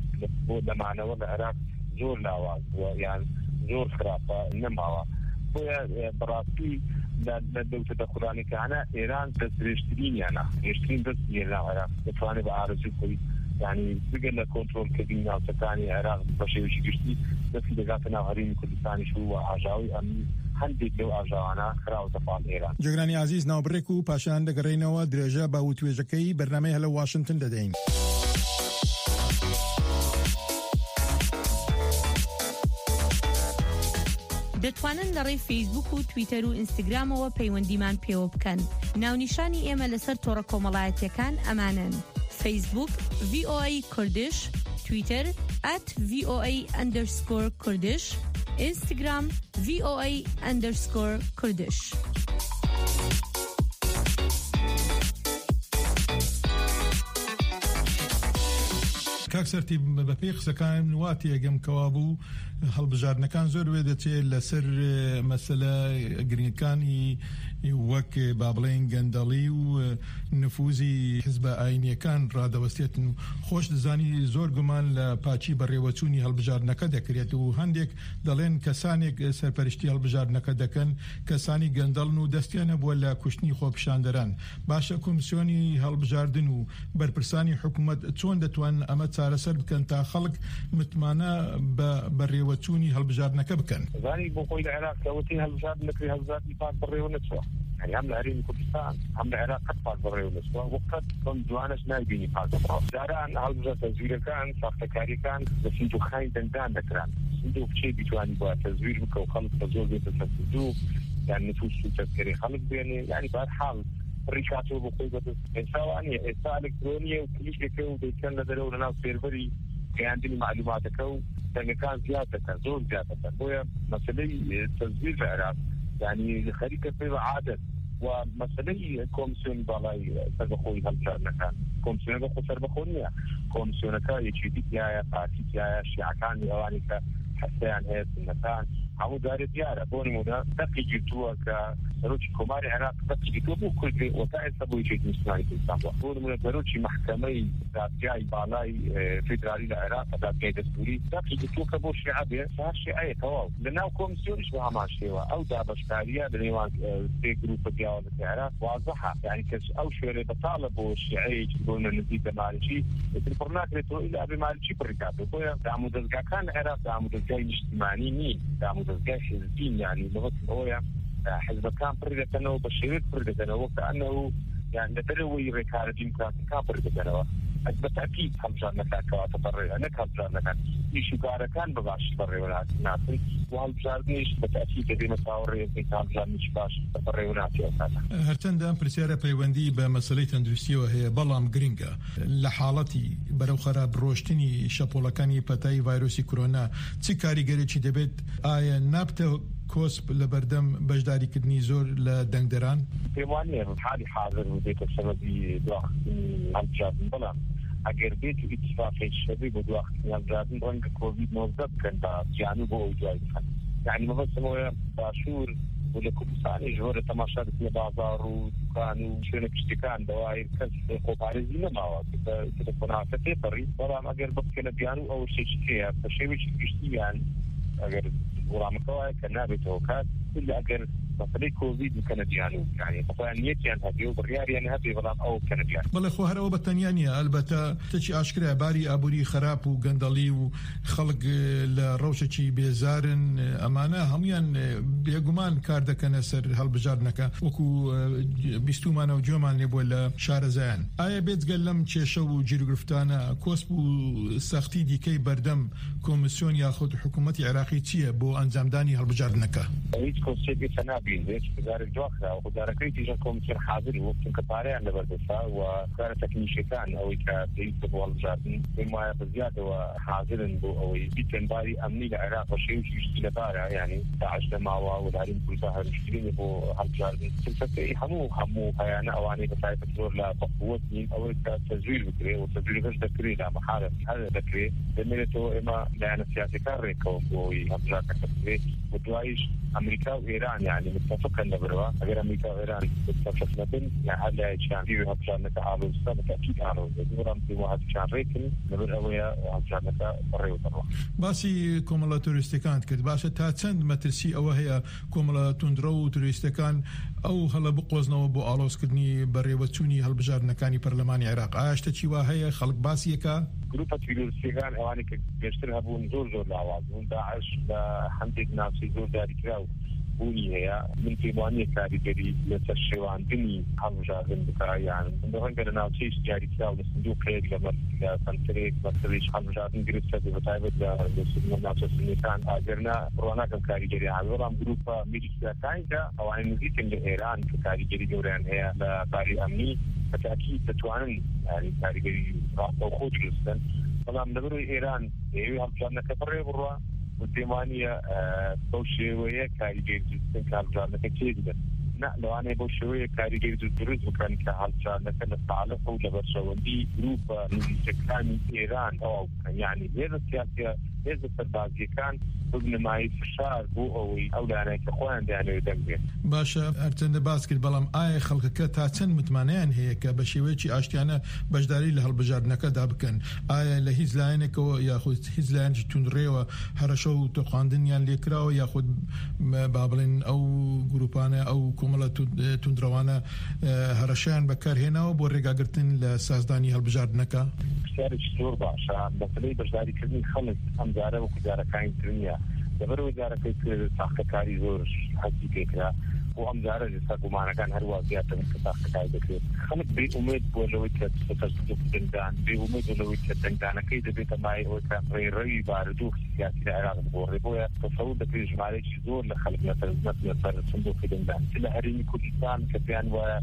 لما أنا وضع العراق زور لاواز يعني زور خلافة نماوا هو براسي لو تدخلاني كأنا إيران تسريشترين يعني يشترين بس يلا العراق تفاني بعارضي كوي يعني بقى كنترول كبير أو تكاني عراق بشيء وشي قشتي بس إذا قاتنا هرين كردستاني شو عجاوي أمني هندي لو عجاوانا خراو تفعل إيران جگرانی عزیز ناوبرێک و پاشان دەگەڕێینەوە درێژە بە وتوێژەکەی بەرنامەی هەلە واشنگتن دەدەین. دەتوانن لەڕێی فیسبوک و تویتەر و ئینستاگرامەوە پەیوەندیمان پێوە بکەن. ناونیشانی ئێمە لەسەر تۆڕە کۆمەڵایەتیەکان ئەمانن: فیسبوک V O A Kurdish, Twitter at V O A underscore Kurdish, Instagram V O A underscore Kurdish. کاکسەرتی بەپێی قسەکان واتی ئەگەم کەوابوو هەڵبژاردنەکان زۆر وێ دەچێت لەسەر مەسەلە گرنگەکانی وەک با بڵێن گەندەڵی و نفوزی حزبە ئاینیەکان ڕادەوەستێتن و خۆش دەزانی زۆر گومان لە پاچی بەڕێوەچوونی هەڵبژاردنەکە دەکرێت و هەندێک دەڵێن کەسانێک سەرپەرشتی هەڵبژاردنەکە دەکەن کەسانی گەندەڵن و دەستیانە بووە لە کوشتنی خۆپیشاندەران. باشە کۆمیسیۆنی هەڵبژاردن و بەرپرسانی حکوومەت چۆن دەتوان ئەمە چارەسەر بکەن تا خەڵک متمانە بە بەڕێوەچوونی هەڵبژاردنەکە بکەن؟ زانی بۆ خۆی لە عێراق کەوتی هەڵبژاردنەکەی هەڵبژاردنی پاک بەڕێوە نەچووە، يعني هم لهرين كردستان هم العراق قد فاز بالريو نسوة وقد كن جوانش نايبيني فاز بالريو داران هالوجه تزوير كان ساختكاري كان بسيدو خاين دندان دكران سيدو بشي بجواني بوا تزوير بكو خلق تزور بيت التسدو يعني نفوس تذكري خلق بيني يعني بهالحال ڕیکاتۆ بۆ خۆی بەدەست ئێستاوانە ئێستا ئەلکترۆنیە و کلیشێکە و دەیکەن لە دەرەوە لەناو سێرڤەری گەیاندنی معلوماتەکە و دەنگەکان زیاد دەکەن زۆر زیاد دەکەن بۆیە مەسەلەی تەزویر لە عێراق یعنی خەریکە پێ بە عادەت و مەسەلەی کۆمسیۆنی باڵای سەربەخۆی هەڵبژاردنەکان کۆمسیۆنەکە خۆ سەربەخۆ نییە کۆمسیۆنەکە یەکێتی تایە پارتی تایە شیعەکانی ئەوانی کە حەستەیان هەیە سنەتان هەموو دارێت دیارە بۆ نمونە دەقی گرتووە کە سەرۆکی کۆماری عێراق دەقی گرتووە بۆ کوردی وەتا ئێستا بۆ یەکێتی نیشتیمانی کوردستان بووە بۆ نمونە سەرۆکی مەحکەمەی دادگای باڵای فیدرالی لە عێراق دادگای دەستوری دەقی گرتووە کە بۆ شیعە بێ تا شیعەیە تەواو لەناو کۆمسیۆنیش بە هەمان شێوە ئەو دابەشکاریە لە نێوان سێ گروپە پیاوەتی عێراق واضحە یعنی کەس ئەو شوێنێ بەتاڵە بۆ شیعەیەکی بۆ نزیک بە مالکی پڕ ناکرێتەوە ئیلا بێ مالکی پڕکاتەوە بۆیە دامودەستگاکان لە عێراق دامودەستگای نیشتیمانی نین دامودەستگای حزبین یعنی بەڵێت ئەوەیە حزبەکان پڕ دەکەنەوە بە شێوێت پڕ دەکەنەوە کە ئەنەو یان لە دەرەوەی ڕێکارە دیموکراتیکا پڕ دەکەنەوە بەتاکید هەڵبژاردنەکان کەواتە بەڕێوە نەک هەڵبژاردنەکان ئیشوکارەکان بەباش بەڕێوە ناچن و هەڵبژاردنیش بەتاکید دەبێمە چاوەڕێزی هەڵبژاردنیش باش بەڕێوە ناچێتە هەرچەندە ئەم پرسیارە پەیوەندی بە مەسەلەی تەندروستیەوە هەیە بەڵام گرنگە لە حاڵەتی بەرەو خەراب ڕۆشتنی شەپۆڵەکانی پەتای ڤایرۆسی کۆرۆنا چی کاریگەرێکی دەبێت ئایا نابتە کۆسپ لە بەردەم بەشداریکردنی زۆر لە دەنگدەران پێم وانییە حالی حاضر بێتە سەبەبی دواخستنی هەڵبژاردن بەڵام ئەگەر بێت و ئیتفاقی شەبێ بۆ دواخستنی هەڵبژاردن ڕەنگە کۆڤید نۆزدە بکەن بە جیانوو بۆ ئەو دوای بکەن یعنی مەبەستمەوەیە باشوور و لە کوردستانی ژۆرە تەماشا دەکرێت بازاڕ و دوکان و شوێنە کشتەکان دەوای کەس خۆپارێزی نەماوە کە قۆناغەکە تێپەڕی بەڵام ئەگەر بکەنە بیانوو ئەو شتێکی هەیە بە شێوێکی گشتییان ئەگەر وڵامەکەوایە کە نابێتەوە کات ئەگەر مەسەلەی کۆڤید بکەنە بیانوو یعنی بەخۆیان نیەتیان هەبێ و بڕیاریان هەبێ بەڵام ئەو بکەنە بیان بەڵێ خۆ هەرەوە بەتەنیا نیە ئەلبەتە تەچی ئاشکرا باری ئابووری خراپ و گەندەڵی و خەڵک لە ڕەوشێکی بێزارن ئەمانە هەمویان بێگومان کار دەکەنە سەر هەڵبژاردنەکە وەکو بیستومانە و جۆمان لێ بووە لە شارەزایان ئایا بێجگەل لەم کێشە و گیرگرفتانە کۆسپ و سەختی دیکەی بەردەم کۆمیسیۆن یاخود حکوومەتی عێراقی چییە بۆ ئەنجامدانی هەڵبژاردنەکە هیچ کۆسێکی تەنابین هیچ گزارێک جوخرا و خوددارەکەی دیژە کۆمیسیۆن حاضر و چونکە پارەیان لەبەردەسا و کارە تەکنیشەکان ئەوەی کە پێویستە بۆ هەڵبژاردن پێم وایە بەزیادەوە حاضرن بۆ ئەوەی بیتن باری ئەمنی لە عێراق بە شێوەیەکی گشتی لەبارە یعنی داعش لەماوە و دارین کوردستان هەرمشکلینی بۆ هەڵبژاردن سلسەکەی هەموو هەموو هەیانە ئەوانەی بەتایبەت زۆر لە بەقووەت نین ئەوەی کە تەزویر بکرێت و تەزویرەکەش دەکرێت لە مەحارە هەر دەکرێت دەمێنێتەوە ئێمە لایەنە سیاسیەکان ڕێکەوە بۆی هەڵبژاردنەکە بکرێت و دواییش ئەمریکا و ئێران یعنی متفقن لەبەرەوە ئەگەر ئەمریکا و ئێران متفق نەبن یا هەر لایەکیان بیوێ هەڵبژاردنەکە ئاڵۆزستا بەتاکید ئاڵۆزە بەڵام پێم وایە هەڵبژاردن ڕێکن لەبەر ئەوەیە هەڵبژاردنەکە بەڕێوە دەڕوا باسی کۆمەڵە توریستەکان کرد باشە تا چەند مەترسی ئەوە هەیە کۆمەڵە توندرە و توریستەکان ئەو هەڵە بقۆزنەوە بۆ ئاڵۆزکردنی بەڕێوەچوونی هەڵبژاردنەکانی پەرلەمانی عێراق ئاشتە چی وا هەیە خەڵک باسیەکە گروپە توریستەکان ئەوانی کە گەشتر هەبوون زۆر زۆر لاواز بوون داعش لە هەندێک ناوچەی زۆر دیاریکرا و بوونی هەیە من پێوانیە کاریگەری لەسەر شێواندنی هەڵبژاردن بکە یان ڕەنگە لە ناوچەیش دیاریکرا و لە سندوقێک لە لە سنترێک مەسەلەیش هەڵبژاردن گرفتە بەتایبەت لە ناوچە سنیەکان ئاگەرنا ڕواناکەم کاریگەری هەیە بەڵام گروپە میلیشیاکانیدا ئەوانەی نزیکن لە ئێران کە کاریگەری گەورەیان هەیە لە باری ئەمنی بەتاکید دەتوانن یعنی کاریگەری ڕاستەوخۆ دروستن بەڵام لەبەرەوەی ئێران دەیەوێت هەڵبژاردنەکە بەڕێ بڕوا پێمانیە بەو شێوەیە کاریگەری دروستن کە هەڵبژاردنەکە تێدبن نه لەوانەیە بەو شێوەیە کاریگەری دروست بکەن کە هەڵبژاردنەکە لە تەعاڵق و لە بەرچەوەندی گروپە نزیکەکانی ئێران تەواو بکەن یعنی هێزە سیاسیە هێزە سەربازیەکان بنمایی فشار بۆ ئەوەی ئەو لایەنەیە کە خۆیان دەیانەوێت دەنگێن باشە هەرچەندە باس کرد بەڵام ئایا خەڵکەکە تا چەند متمانەیان هەیە کە بە شێوەیەکی ئاشتیانە بەشداری لە هەڵبژاردنەکەدا بکەن ئایا لە هیچ لایەنێکەوە یاخود هیچ لایەنی توندڕێوە هەرەشە و تۆخواندنیان لێکراوە یاخود با بڵێن ئەو گروپانە ئەو کۆمەڵە توندڕەوانە هەرەشیان بەکارهێناوە بۆ ڕێگاگرتن لە سازدانی هەڵبژاردنەکە پرسیارێکی زۆر باشە مەسەلەی بەشداریکردنی خەڵک ئەم جارە وەکو جارەکانی تر نییە لەبەرەوەی جارەکەی ساختەکاری زۆر حەزی پێکرا و ئەم جارە ئێستا گومانەکان هەروە زیاتر کە ساختەکاری دەکرێت خەڵک بێ ئومێد بۆ لەوەی کە دەنگدان بێ ئومێد بۆ لەوەی کە دەنگدانەکەی دەبێتە مای ئەوەی کە ڕێڕەوی بارودۆخی سیاسی لە عێراق بگۆڕێ بۆیە تەسەوور دەکرێت ژمارەیەکی زۆر لە خەڵک لەسەر سندوقی دەنگدان لە هەرێمی کوردستان کە پێیان وایە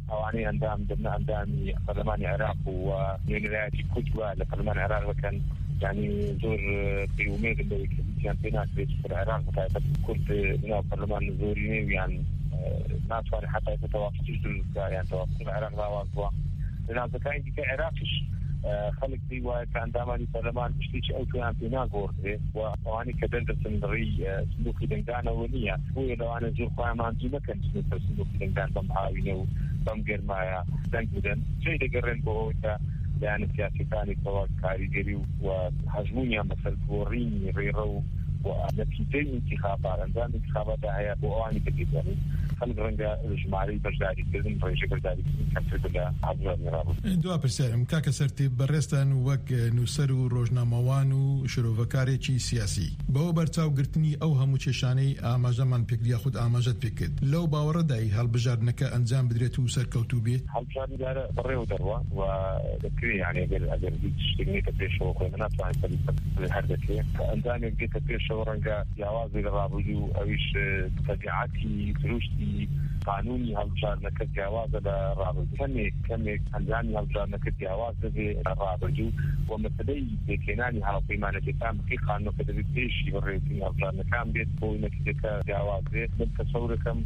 أواني أندام ضمن أندام برلمان العراق ونيرات كتوى لبرلمان العراق وكان يعني زور في وميد اللي كان بينات في العراق وكانت كنت من برلمان زوريني يعني ما صار حتى يتوافق يعني توافق العراق لا واقع لأن كان في العراقش خلق دي وكان داماني برلمان مشتيش أو كان بينا غورده وأواني كدلدة سندري سلوكي دنقانا ونية هو لو أنا زور قائم عن جيمة كان سنوكي سلوكي دنقان بمحاوينه بمقر معي دنقودن شيء دقرن بوهوتا لأن سياسي ثاني سواء كاريجري وحجمونيا مثل بوريني ريرو ونتيجة انتخابات أنزام انتخابات هي بواني كتير يعني خلق رنجا الجماعي بجداري كذن رئيس بجداري كتير بلا عبد الرابط. دوا برسالم كاك سرتي برستان وك نوسرو روجناموان و شروفكاري چی سیاسی. با برتاو گرتنی او همو چشانی آماجمان پکری خود آماجت پکد. لو باور دای هل بجار نکا انجام بدرتو سر کوتوبیت. هل بجار داره بريو دروا وذكري يعني أجر أجر ديش تجنيك بيش وقوي منات وعن سبيل الهردكية. انجام يجيك بيش ورنجا جوازي للرابطو أويش تبعاتي فلوشتي قانوني هالبجار نكت جواز للرابط كمي كمي انجامي هالبجار نكت جواز للرابط ومثلي بكيناني هالقيمانة كتام في قانون كده بيش يبريتين هالبجار نكام بيت هو نكت جواز من تصوركم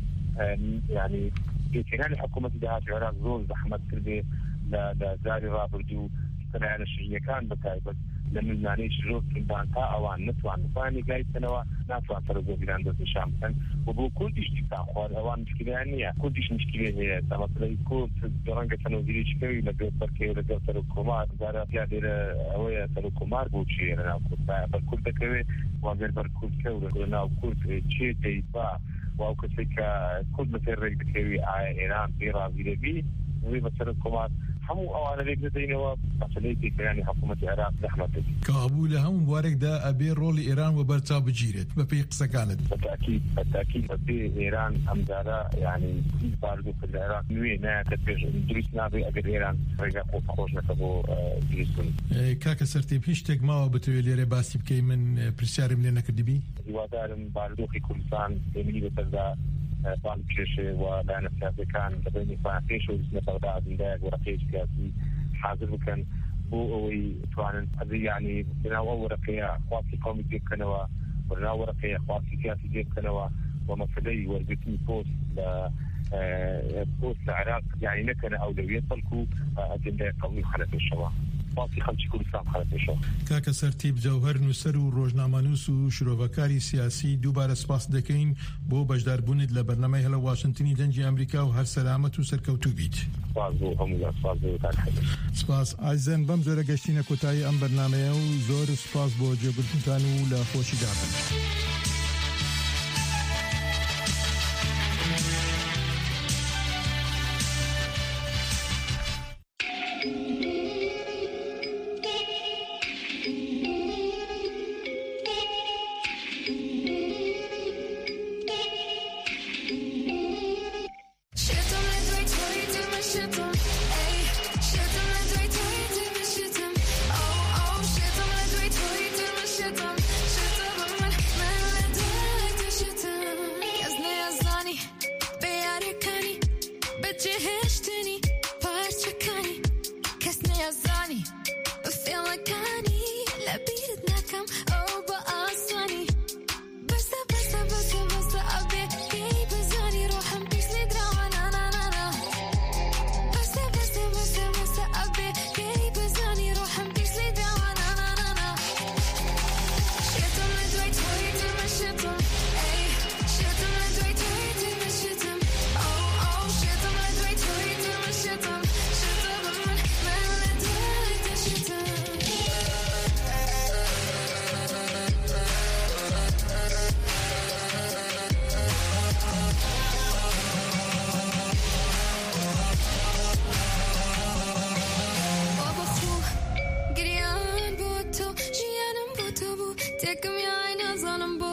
يعني بكيناني حكومة دهات العراق زول زحمة كده لزاري رابط كان الشيء كان بتاعي لمن يعني شروط كان تا أوان نتوان نفاني جاي سنوا نتوان فرزو بلان دز الشام كان وبو كل شيء كان خوار أوان مشكلة يعني كل شيء مشكلة هي تما تلاقي كل درجة تنوزيل شكوي لقى بركي ولقى تركمار دارا بيادي هوية تركمار بوشي أنا كنت بركول تكوي وغير بركول كوي أنا كنت شيء تيبا وأوكسيك كل مثل رجل كوي إيران بيرا بيلبي ومثل كمار همو أوان ليك دينه ومسؤوليتي يعني حكومة العراق زحمة كابول هم مبارك دا أبي رول إيران وبرتا بجيرت ببي قصة كانت بالتأكيد بالتأكيد ببي إيران أمدارا يعني باردو في العراق نوينا تبيش دريس نابي أجر إيران رجع خوف خوش نكبو دريسون كاك سرتيب هيش تجمع بتوي ليرة باسي بكي من برسيار ملينا كدبي يوادارم باردو في كردستان يمني بتردا طالب شيشة ولأن السياسي كان لبني فاقيش وجسنا بغداد نداق ورقيش سياسي حاضر وكان بو أوي طبعا هذه يعني بناوة ورقية خواصي قومي جيب كنوا بناوة ورقية خواصي سياسي جيب كنوا ومثلي ورقتني بوست ل بوست العراق يعني نكنا أولوية طلقوا أجندة قومي خلف الشباب باسی خلچی کوردستان خلاتشو کاکە سەرتیب جەوهەر نووسەر و ڕۆژنامەنووس و شرۆڤەکاری سیاسی دووبارە سپاس دەکەین بۆ بەشداربوونت لە بەرنامەی هەلە واشنتنی دەنگی ئەمریکا و هەر سەلامەت و سەرکەوتوو بیت. سپاس بۆ هەموو سپاس بۆ سپاس ئایزەن بەم جۆرە گەشتینە کۆتایی ئەم بەرنامەیە و زۆر سپاس بۆ جێگرتنتان و لە خۆشی دابن. Take me, I know, son, I'm